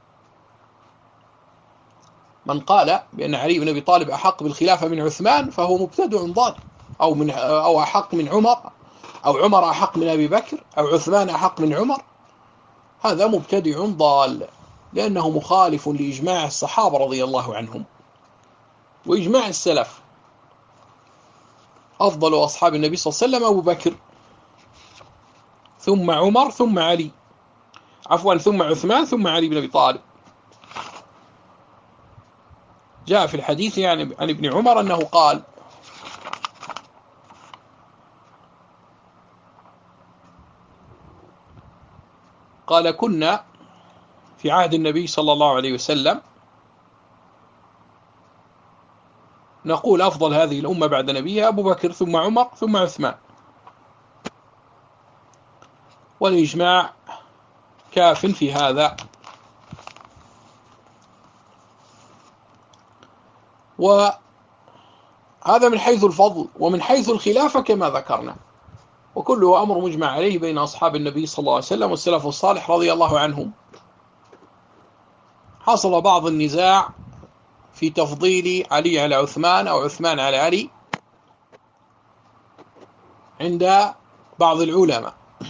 من قال بأن علي بن أبي طالب أحق بالخلافة من عثمان فهو مبتدع ضال، أو من أو أحق من عمر، أو عمر أحق من أبي بكر، أو عثمان أحق من عمر. هذا مبتدع ضال، لأنه مخالف لإجماع الصحابة رضي الله عنهم وإجماع السلف. أفضل أصحاب النبي صلى الله عليه وسلم أبو بكر ثم عمر ثم علي، عفوا ثم عثمان ثم علي بن أبي طالب. جاء في الحديث يعني عن ابن عمر أنه قال: قال: كنا في عهد النبي صلى الله عليه وسلم نقول أفضل هذه الأمة بعد نبيها أبو بكر ثم عمر ثم عثمان. والإجماع كاف في هذا. وهذا من حيث الفضل، ومن حيث الخلافة كما ذكرنا، وكله أمر مجمع عليه بين أصحاب النبي صلى الله عليه وسلم والسلف الصالح رضي الله عنهم. حصل بعض النزاع في تفضيل علي على عثمان أو عثمان على علي عند بعض العلماء،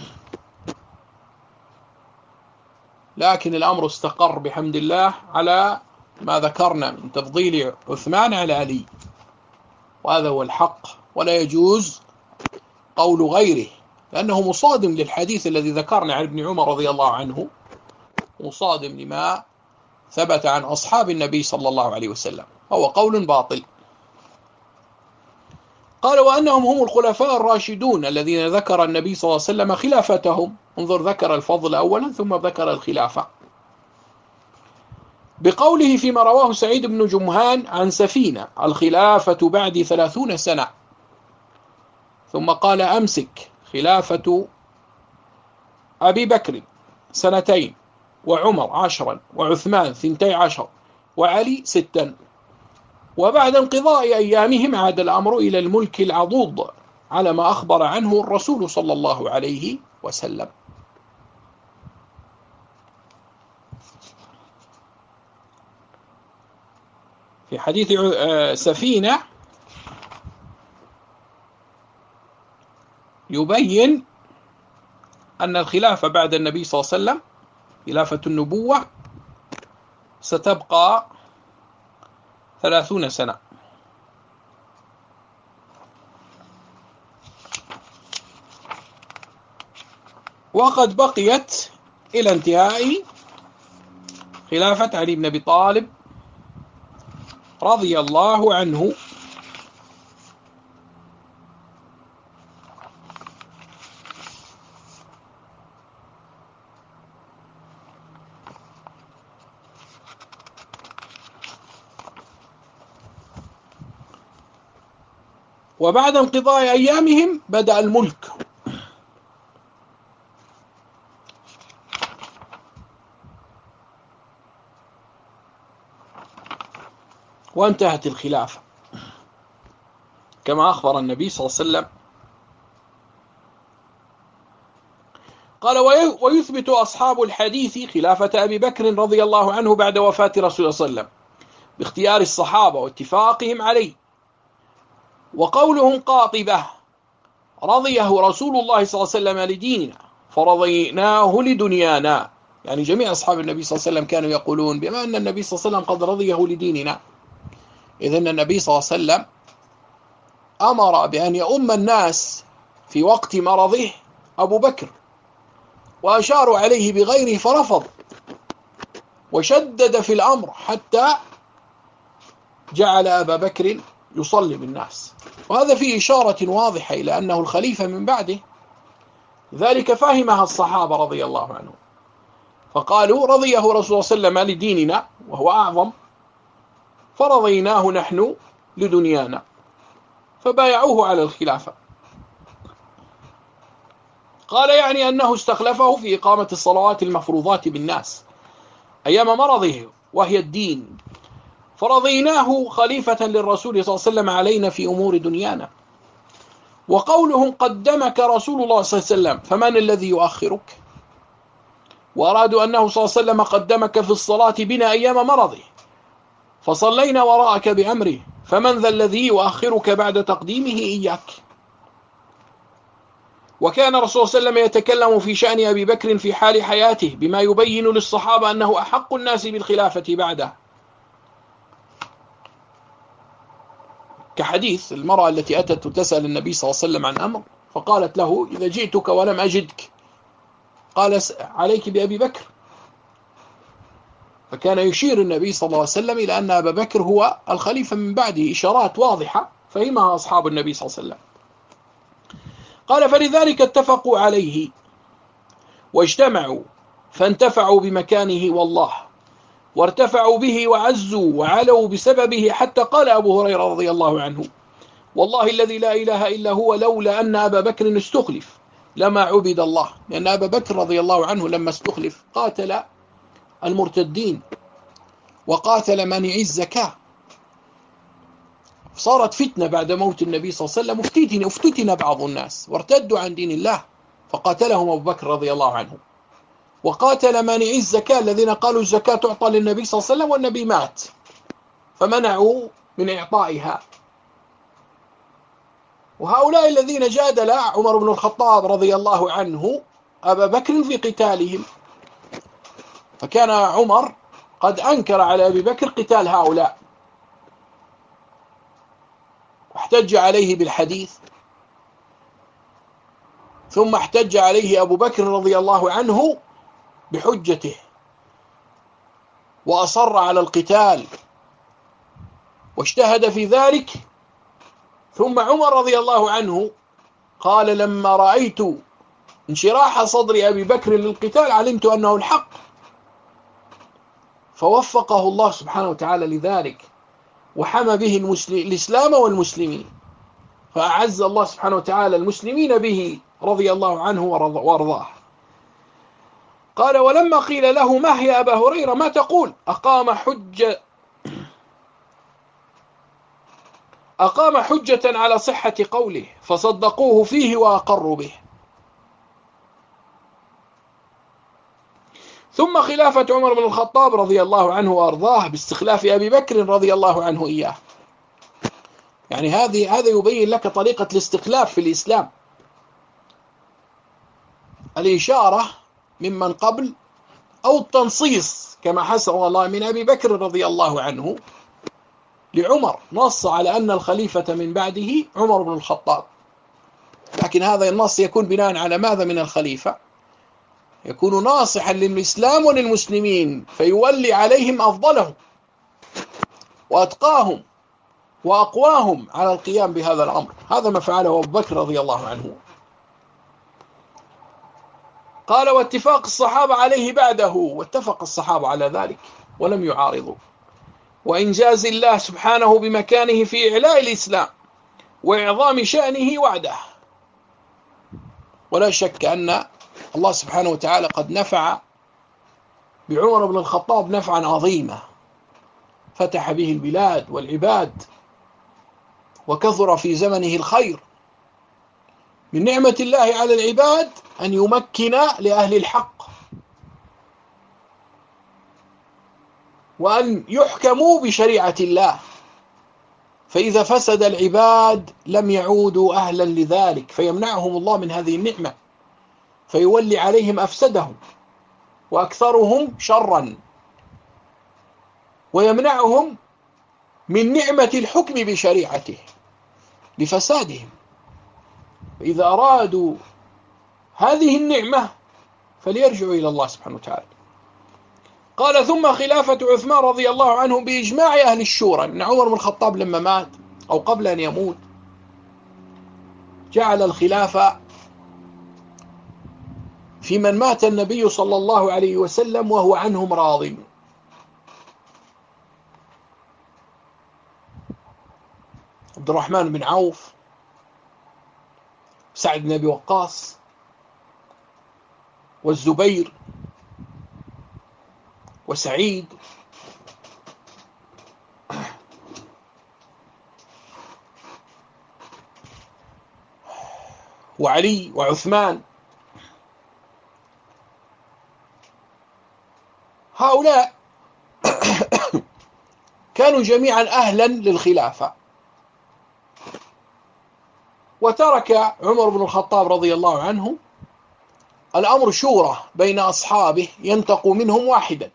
لكن الأمر استقر بحمد الله على ما ذكرنا من تفضيل عثمان على علي، وهذا هو الحق، ولا يجوز قول غيره، لأنه مصادم للحديث الذي ذكرنا عن ابن عمر رضي الله عنه، مصادم لما ثبت عن أصحاب النبي صلى الله عليه وسلم، هو قول باطل. قال وأنهم هم الخلفاء الراشدون الذين ذكر النبي صلى الله عليه وسلم خلافتهم. انظر، ذكر الفضل أولا ثم ذكر الخلافة بقوله فيما رواه سعيد بن جمهان عن سفينة: الخلافة بعد ثلاثون سنة. ثم قال: أمسك خلافة أبي بكر سنتين، وعمر عشرا، وعثمان ثنتي عشر، وعلي ستا. وبعد انقضاء أيامهم عاد الأمر إلى الملك العضوض على ما أخبر عنه الرسول صلى الله عليه وسلم. في حديث سفينة يبين أن الخلافة بعد النبي صلى الله عليه وسلم، خلافة النبوة، ستبقى ثلاثون سنة. وقد بقيت إلى انتهاء خلافة علي بن أبي طالب رضي الله عنه. وبعد انقضاء أيامهم بدأ الملك، وانتهت الخلافة كما أخبر النبي صلى الله عليه وسلم. قال ويثبت أصحاب الحديث خلافة أبي بكر رضي الله عنه بعد وفاة رسول الله صلى الله عليه وسلم باختيار الصحابة واتفاقهم عليه، وقولهم قاطبة: رضيه رسول الله صلى الله عليه وسلم لديننا فرضيناه لدنيانا. يعني جميع أصحاب النبي صلى الله عليه وسلم كانوا يقولون بما أن النبي صلى الله عليه وسلم قد رضيه لديننا، إذن النبي صلى الله عليه وسلم أمر بأن يؤم الناس في وقت مرضه أبو بكر، وأشاروا عليه بغيره فرفض، وشدد في الأمر حتى جعل أبا بكر يصلي بالناس، وهذا فيه إشارة واضحة إلى أنه الخليفة من بعده. ذلك فهمها الصحابة رضي الله عنهم، فقالوا: رضيه رسول الله صلى الله عليه وسلم لديننا وهو أعظم، فرضيناه نحن لدنيانا، فبايعوه على الخلافة. قال: يعني أنه استخلفه في إقامة الصلوات المفروضات بالناس أيام مرضه وهي الدين، فرضيناه خليفة للرسول صلى الله عليه وسلم علينا في أمور دنيانا. وقولهم قدمك رسول الله صلى الله عليه وسلم فمن الذي يؤخرك؟ وأرادوا أنه صلى الله عليه وسلم قدمك في الصلاة بنا أيام مرضه فصلينا وراءك بأمره، فمن ذا الذي يؤخرك بعد تقديمه إياك؟ وكان الرسول صلى الله عليه وسلم يتكلم في شأن أبي بكر في حال حياته بما يبين للصحابة أنه أحق الناس بالخلافة بعده، كحديث المرأة التي أتت تسأل النبي صلى الله عليه وسلم عن أمر فقالت له: إذا جئتك ولم أجدك، قال: عليك بأبي بكر. فكان يشير النبي صلى الله عليه وسلم إلى أن أبا بكر هو الخليفة من بعده، إشارات واضحة فهمها أصحاب النبي صلى الله عليه وسلم. قال: فلذلك اتفقوا عليه واجتمعوا فانتفعوا بمكانه والله، وارتفعوا به وعزوا وعلوا بسببه، حتى قال أبو هريرة رضي الله عنه: والله الذي لا إله إلا هو لولا أن أبا بكر استخلف لما عبد الله. لأن أبا بكر رضي الله عنه لما استخلف قاتل المرتدين وقاتل مانعي الزكاة، صارت فتنة بعد موت النبي صلى الله عليه وسلم، افتتن افتتن بعض الناس وارتدوا عن دين الله، فقاتلهم أبو بكر رضي الله عنه، وقاتل مانعي الزكاة الذين قالوا الزكاة تعطى للنبي صلى الله عليه وسلم والنبي مات فمنعوا من إعطائها. وهؤلاء الذين جادل عمر بن الخطاب رضي الله عنه أبا بكر في قتالهم، فكان عمر قد أنكر على أبي بكر قتال هؤلاء واحتج عليه بالحديث، ثم احتج عليه أبو بكر رضي الله عنه بحجته وأصر على القتال واجتهد في ذلك. ثم عمر رضي الله عنه قال لما رأيت انشراح صدر أبي بكر للقتال علمت أنه الحق، فوفقه الله سبحانه وتعالى لذلك وحمى به الإسلام والمسلمين، فأعز الله سبحانه وتعالى المسلمين به رضي الله عنه وارضاه. قال ولما قيل له ما هي أبا هريرة ما تقول أقام حجة أقام حجة على صحة قوله فصدقوه فيه وأقروا به. ثم خلافة عمر بن الخطاب رضي الله عنه وأرضاه باستخلاف أبي بكر رضي الله عنه إياه. يعني هذه هذا يبين لك طريقة الاستخلاف في الإسلام، الإشارة ممن قبل أو التنصيص كما حسن الله من أبي بكر رضي الله عنه لعمر، نص على أن الخليفة من بعده عمر بن الخطاب، لكن هذا النص يكون بناء على ماذا من الخليفة؟ يكون ناصحا للإسلام وللمسلمين فيولي عليهم أفضلهم وأتقاهم وأقواهم على القيام بهذا الأمر. هذا ما فعله أبو بكر رضي الله عنه. قال واتفاق الصحابة عليه بعده، واتفق الصحابة على ذلك ولم يعارضوا، وإنجاز الله سبحانه بمكانه في إعلاء الإسلام وإعظام شأنه وعده. ولا شك أن الله سبحانه وتعالى قد نفع بعمر بن الخطاب نفعا عظيما، فتح به البلاد والعباد وكثر في زمنه الخير. من نعمة الله على العباد أن يمكن لأهل الحق وأن يحكموا بشريعة الله، فإذا فسد العباد لم يعودوا أهلا لذلك فيمنعهم الله من هذه النعمة فيولي عليهم أفسدهم وأكثرهم شرا، ويمنعهم من نعمة الحكم بشريعته لفسادهم. فإذا أرادوا هذه النعمة فليرجعوا إلى الله سبحانه وتعالى. قال ثم خلافة عثمان رضي الله عنه بإجماع أهل الشورى، إن عمر بن الخطاب لما مات أو قبل أن يموت جعل الخلافة في من مات النبي صلى الله عليه وسلم وهو عنهم راض. عبد الرحمن بن عوف، سعد بن أبي وقاص، والزبير، وسعيد، وعلي، وعثمان، هؤلاء كانوا جميعا أهلا للخلافة. وترك عمر بن الخطاب رضي الله عنه الأمر شورى بين أصحابه ينتقوا منهم واحدا.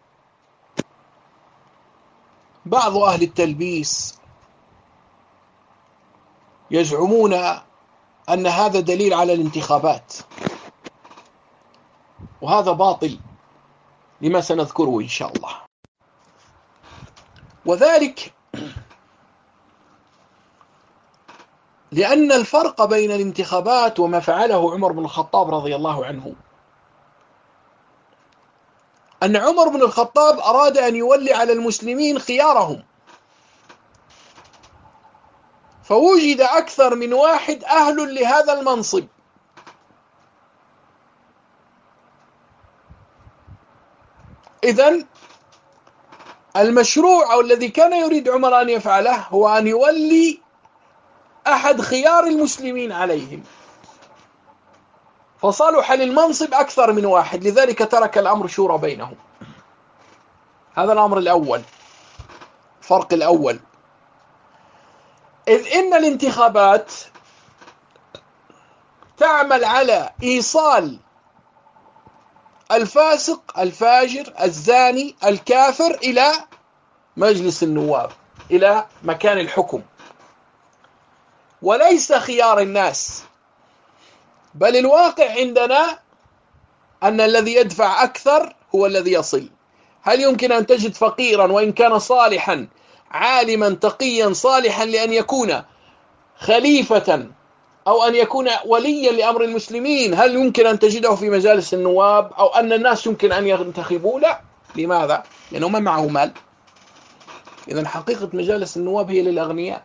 بعض أهل التلبيس يزعمون أن هذا دليل على الانتخابات، وهذا باطل لما سنذكره إن شاء الله. وذلك لأن الفرق بين الانتخابات وما فعله عمر بن الخطاب رضي الله عنه أن عمر بن الخطاب أراد أن يولي على المسلمين خيارهم، فوجد أكثر من واحد أهل لهذا المنصب، إذن المشروع أو الذي كان يريد عمر أن يفعله هو أن يولي أحد خيار المسلمين عليهم، فصلح للمنصب أكثر من واحد، لذلك ترك الأمر شورى بينهم. هذا الأمر الأول، الفرق الأول. إذ إن الانتخابات تعمل على إيصال الفاسق الفاجر الزاني الكافر إلى مجلس النواب، إلى مكان الحكم، وليس خيار الناس. بل الواقع عندنا أن الذي يدفع أكثر هو الذي يصل. هل يمكن أن تجد فقيرا وإن كان صالحا عالما تقيا صالحا لأن يكون خليفة أو أن يكون وليا لأمر المسلمين، هل يمكن أن تجده في مجالس النواب أو أن الناس يمكن أن ينتخبوا؟ لا. لماذا؟ لأنه ما معه مال. إذن حقيقة مجالس النواب هي للأغنياء،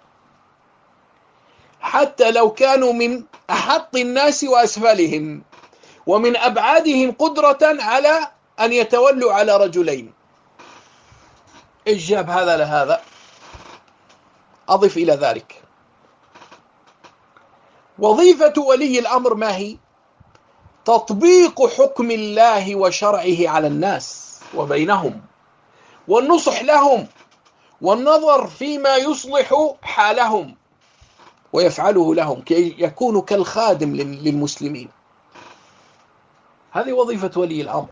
حتى لو كانوا من أحط الناس وأسفلهم ومن أبعادهم قدرة على أن يتولوا على رجلين. إيش جاب هذا لهذا؟ أضف إلى ذلك وظيفة ولي الأمر ما هي؟ تطبيق حكم الله وشرعه على الناس وبينهم، والنصح لهم، والنظر فيما يصلح حالهم ويفعله لهم، كي يكونوا كالخادم للمسلمين. هذه وظيفة ولي الأمر.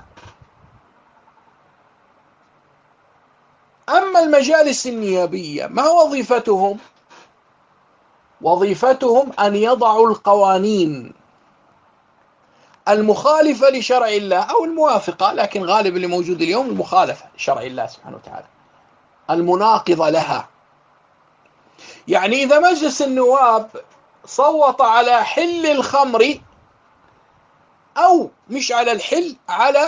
أما المجالس النيابية ما وظيفتهم؟ وظيفتهم أن يضعوا القوانين المخالفة لشرع الله أو الموافقة، لكن غالب اللي موجود اليوم المخالفة لشرع الله سبحانه وتعالى، المناقضة لها. يعني إذا مجلس النواب صوت على حل الخمر، أو مش على الحل، على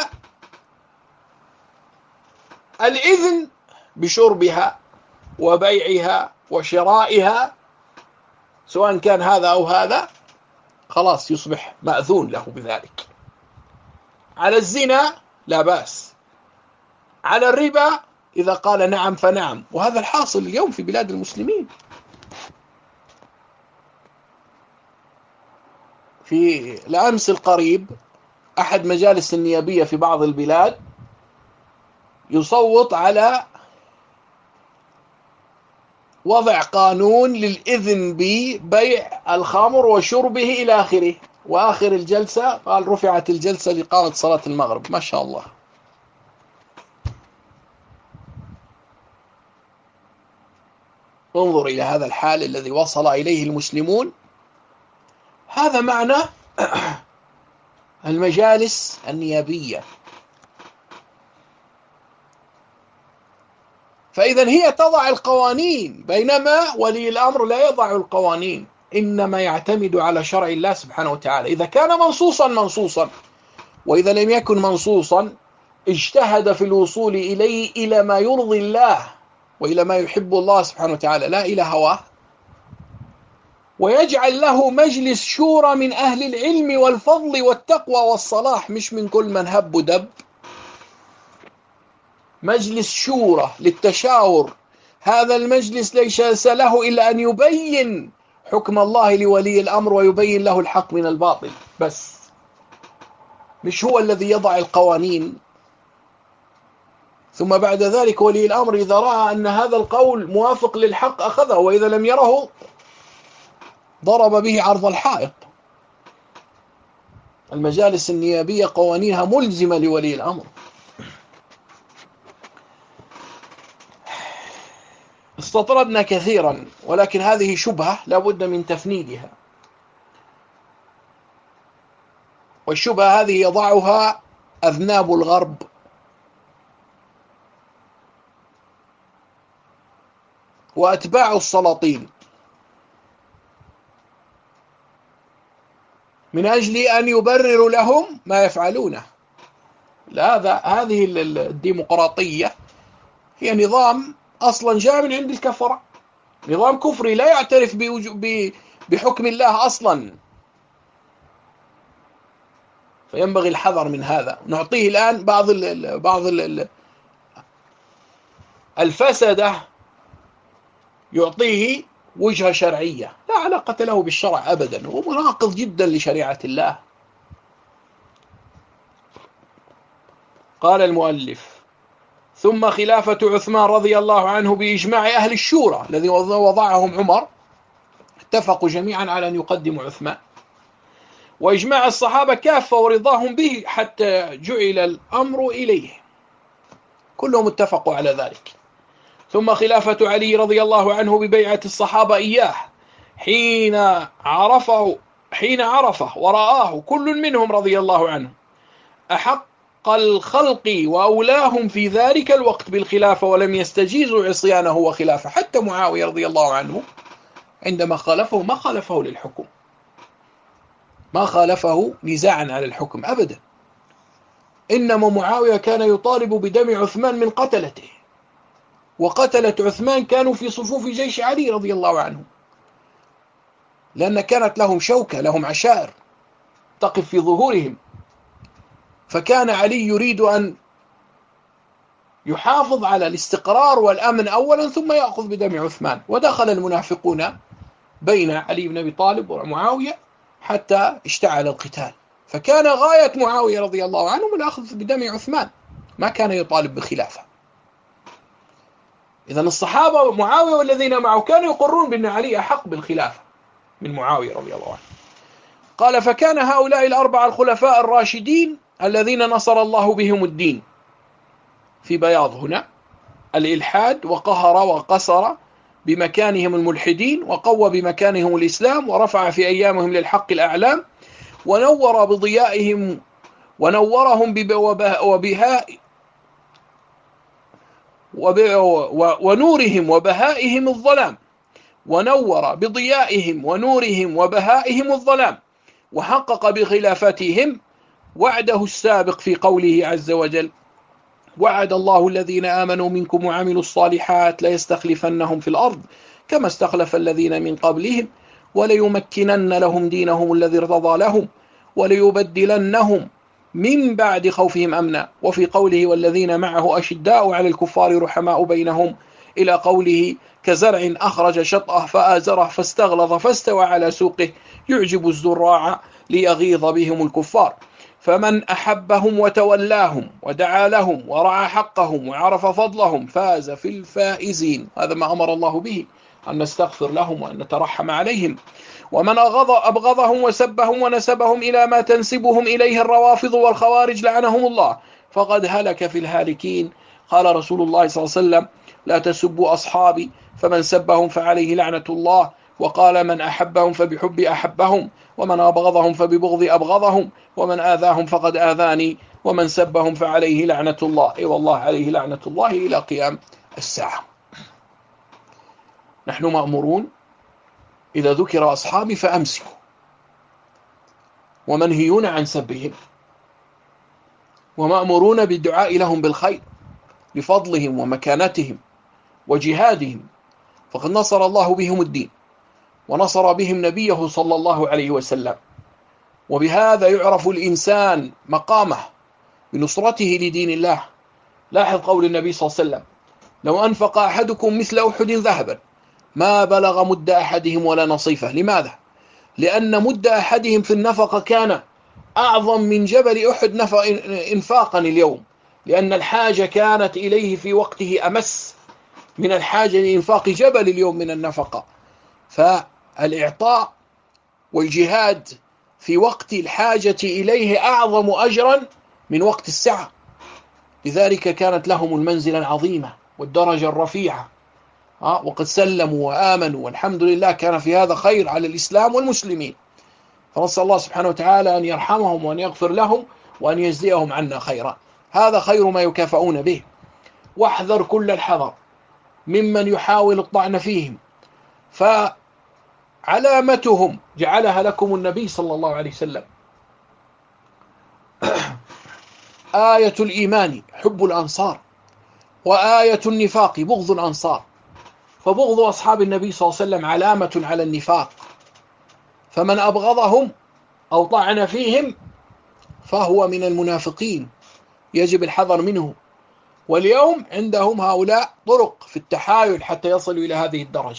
الإذن بشربها وبيعها وشرائها، سواء كان هذا أو هذا، خلاص يصبح مأذون له بذلك. على الزنا لا بأس، على الربا إذا قال نعم فنعم، وهذا الحاصل اليوم في بلاد المسلمين. في الأمس القريب أحد مجالس النيابية في بعض البلاد يصوت على وضع قانون للإذن ببيع الخمر وشربه إلى آخره، وآخر الجلسة قال رفعت الجلسة لإقامة صلاة المغرب. ما شاء الله. انظر إلى هذا الحال الذي وصل إليه المسلمون. هذا معنى المجالس النيابية. فإذا هي تضع القوانين، بينما ولي الأمر لا يضع القوانين، إنما يعتمد على شرع الله سبحانه وتعالى. إذا كان منصوصا منصوصا، وإذا لم يكن منصوصا اجتهد في الوصول إليه إلى ما يرضي الله وإلى ما يحب الله سبحانه وتعالى، لا إلى هواه. ويجعل له مجلس شورى من أهل العلم والفضل والتقوى والصلاح، مش من كل من هب ودب. مجلس شورى للتشاور. هذا المجلس ليس له إلا أن يبين حكم الله لولي الأمر ويبين له الحق من الباطل بس، مش هو الذي يضع القوانين. ثم بعد ذلك ولي الأمر إذا رأى أن هذا القول موافق للحق أخذه، وإذا لم يره ضرب به عرض الحائط. المجالس النيابية قوانينها ملزمة لولي الأمر. استطردنا كثيرا، ولكن هذه شبهة لا بد من تفنيدها، والشبهة هذه يضعها أذناب الغرب، وأتباع السلاطين، من أجل أن يبرروا لهم ما يفعلونه. لا، هذا هذه الديمقراطية هي نظام أصلا جاء من عند الكفرة، نظام كفري لا يعترف بحكم الله أصلا. فينبغي الحذر من هذا. نعطيه الآن بعض ال بعض ال الفسدة، يعطيه وجهة شرعية لا علاقة له بالشرع أبدا، هو مناقض جدا لشريعة الله. قال المؤلف: ثم خلافة عثمان رضي الله عنه بإجماع أهل الشورى الذي وضعهم عمر، اتفقوا جميعا على أن يقدموا عثمان، وإجماع الصحابة كافة ورضاهم به حتى جعل الأمر إليه، كلهم اتفقوا على ذلك. ثم خلافة علي رضي الله عنه ببيعة الصحابة إياه حين عرفه حين عرفه ورآه كل منهم رضي الله عنه أحق الخلق وأولاهم في ذلك الوقت بالخلافة، ولم يستجيزوا عصيانه وخلافه. حتى معاوية رضي الله عنه عندما خالفه ما خالفه للحكم، ما خالفه نزاعا على الحكم أبدا، إنما معاوية كان يطالب بدم عثمان من قتلته، وقتلة عثمان كانوا في صفوف جيش علي رضي الله عنه، لأن كانت لهم شوكة، لهم عشائر تقف في ظهورهم، فكان علي يريد أن يحافظ على الاستقرار والأمن أولا ثم يأخذ بدم عثمان. ودخل المنافقون بين علي بن أبي طالب ومعاوية حتى اشتعل القتال، فكان غاية معاوية رضي الله عنه من الأخذ بدم عثمان، ما كان يطالب بخلافة. إذن الصحابة ومعاوية والذين معه كانوا يقرون بأن علي أحق بالخلافة من معاوية رضي الله عنه. قال: فكان هؤلاء الأربعة الخلفاء الراشدين الذين نصر الله بهم الدين، في بياض هنا الإلحاد، وقهر وقصر بمكانهم الملحدين، وقوى بمكانهم الإسلام، ورفع في أيامهم للحق الأعلام، ونور بضيائهم ونورهم وبهاء ونورهم وبهائهم الظلام، ونور بضيائهم ونورهم وبهائهم الظلام، وحقق بخلافتهم وعده السابق في قوله عز وجل: وعد الله الذين آمنوا منكم وعملوا الصالحات ليستخلفنهم في الأرض كما استخلف الذين من قبلهم وليمكنن لهم دينهم الذي ارتضى لهم وليبدلنهم من بعد خوفهم أمنا. وفي قوله: والذين معه أشداء على الكفار رحماء بينهم، إلى قوله: كزرع أخرج شطأه فآزره فاستغلظ فاستوى على سوقه يعجب الزراع ليغيظ بهم الكفار. فمن أحبهم وتولاهم ودعا لهم ورعى حقهم وعرف فضلهم فاز في الفائزين. هذا ما أمر الله به، أن نستغفر لهم وأن نترحم عليهم. ومن أبغضهم وسبهم ونسبهم إلى ما تنسبهم إليه الروافض والخوارج لعنهم الله فقد هلك في الهالكين. قال رسول الله صلى الله عليه وسلم: لا تسبوا أصحابي فمن سبهم فعليه لعنة الله. وقال: من أحبهم فبحب أحبهم، ومن أبغضهم فببغض أبغضهم، ومن آذاهم فقد آذاني، ومن سبهم فعليه لعنة الله. أي والله عليه لعنة الله إلى قيام الساعة. نحن مأمورون إذا ذكر أصحابي فأمسكوا، ومنهيون عن سبهم، ومأمورون بالدعاء لهم بالخير لفضلهم ومكانتهم وجهادهم، فقد نصر الله بهم الدين ونصر بهم نبيه صلى الله عليه وسلم. وبهذا يعرف الإنسان مقامه بنصرته لدين الله. لاحظ قول النبي صلى الله عليه وسلم: لو أنفق أحدكم مثل أحد ذهبا ما بلغ مد أحدهم ولا نصيفه. لماذا؟ لأن مد أحدهم في النفقة كان أعظم من جبل أحد إنفاقا اليوم، لأن الحاجة كانت إليه في وقته أمس من الحاجة لإنفاق جبل اليوم من النفقة. فالإعطاء والجهاد في وقت الحاجة إليه أعظم أجرا من وقت السعة، لذلك كانت لهم المنزلة العظيمة والدرجة الرفيعة، وقد سلموا وآمنوا، والحمد لله كان في هذا خير على الإسلام والمسلمين. فنسأل الله سبحانه وتعالى أن يرحمهم وأن يغفر لهم وأن يجزيهم عنا خيرا. هذا خير ما يكافؤون به. واحذر كل الحذر ممن يحاول الطعن فيهم، فعلامتهم جعلها لكم النبي صلى الله عليه وسلم: آية الإيمان حب الأنصار، وآية النفاق بغض الأنصار. فبغض أصحاب النبي صلى الله عليه وسلم علامة على النفاق، فمن أبغضهم أو طعن فيهم فهو من المنافقين، يجب الحذر منه. واليوم عندهم هؤلاء طرق في التحايل حتى يصلوا إلى هذه الدرجة.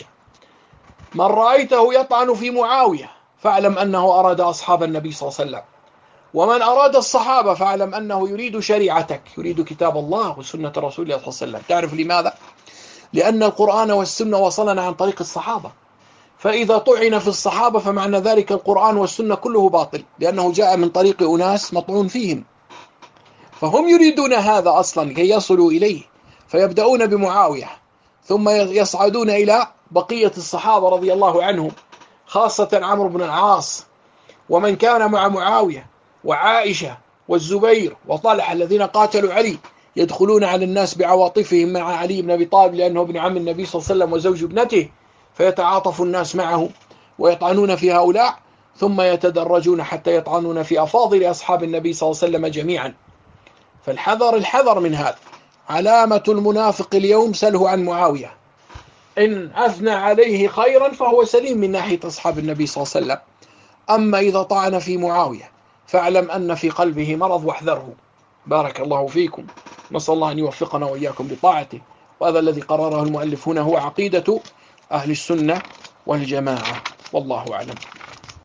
من رأيته يطعن في معاوية فاعلم أنه أراد أصحاب النبي صلى الله عليه وسلم، ومن أراد الصحابة فاعلم أنه يريد شريعتك، يريد كتاب الله وسنة رسول الله صلى الله عليه وسلم. تعرف لماذا؟ لأن القرآن والسنة وصلنا عن طريق الصحابة، فإذا طعن في الصحابة فمعنى ذلك القرآن والسنة كله باطل، لأنه جاء من طريق أناس مطعون فيهم، فهم يريدون هذا أصلا كي يصلوا إليه، فيبدأون بمعاوية ثم يصعدون إلى بقية الصحابة رضي الله عنهم، خاصة عمرو بن العاص ومن كان مع معاوية وعائشة والزبير وطلحة الذين قاتلوا علي، يدخلون على الناس بعواطفهم مع علي بن أبي طالب لأنه ابن عم النبي صلى الله عليه وسلم وزوج ابنته، فيتعاطف الناس معه ويطعنون في هؤلاء، ثم يتدرجون حتى يطعنون في أفاضل أصحاب النبي صلى الله عليه وسلم جميعا. فالحذر الحذر من هذا. علامة المنافق اليوم سله عن معاوية، إن أثنى عليه خيرا فهو سليم من ناحية أصحاب النبي صلى الله عليه وسلم، أما إذا طعن في معاوية فاعلم أن في قلبه مرض واحذره. بارك الله فيكم، نسأل الله أن يوفقنا وإياكم بطاعته. وهذا الذي قرره المؤلف هنا هو عقيدة أهل السنة والجماعة، والله أعلم.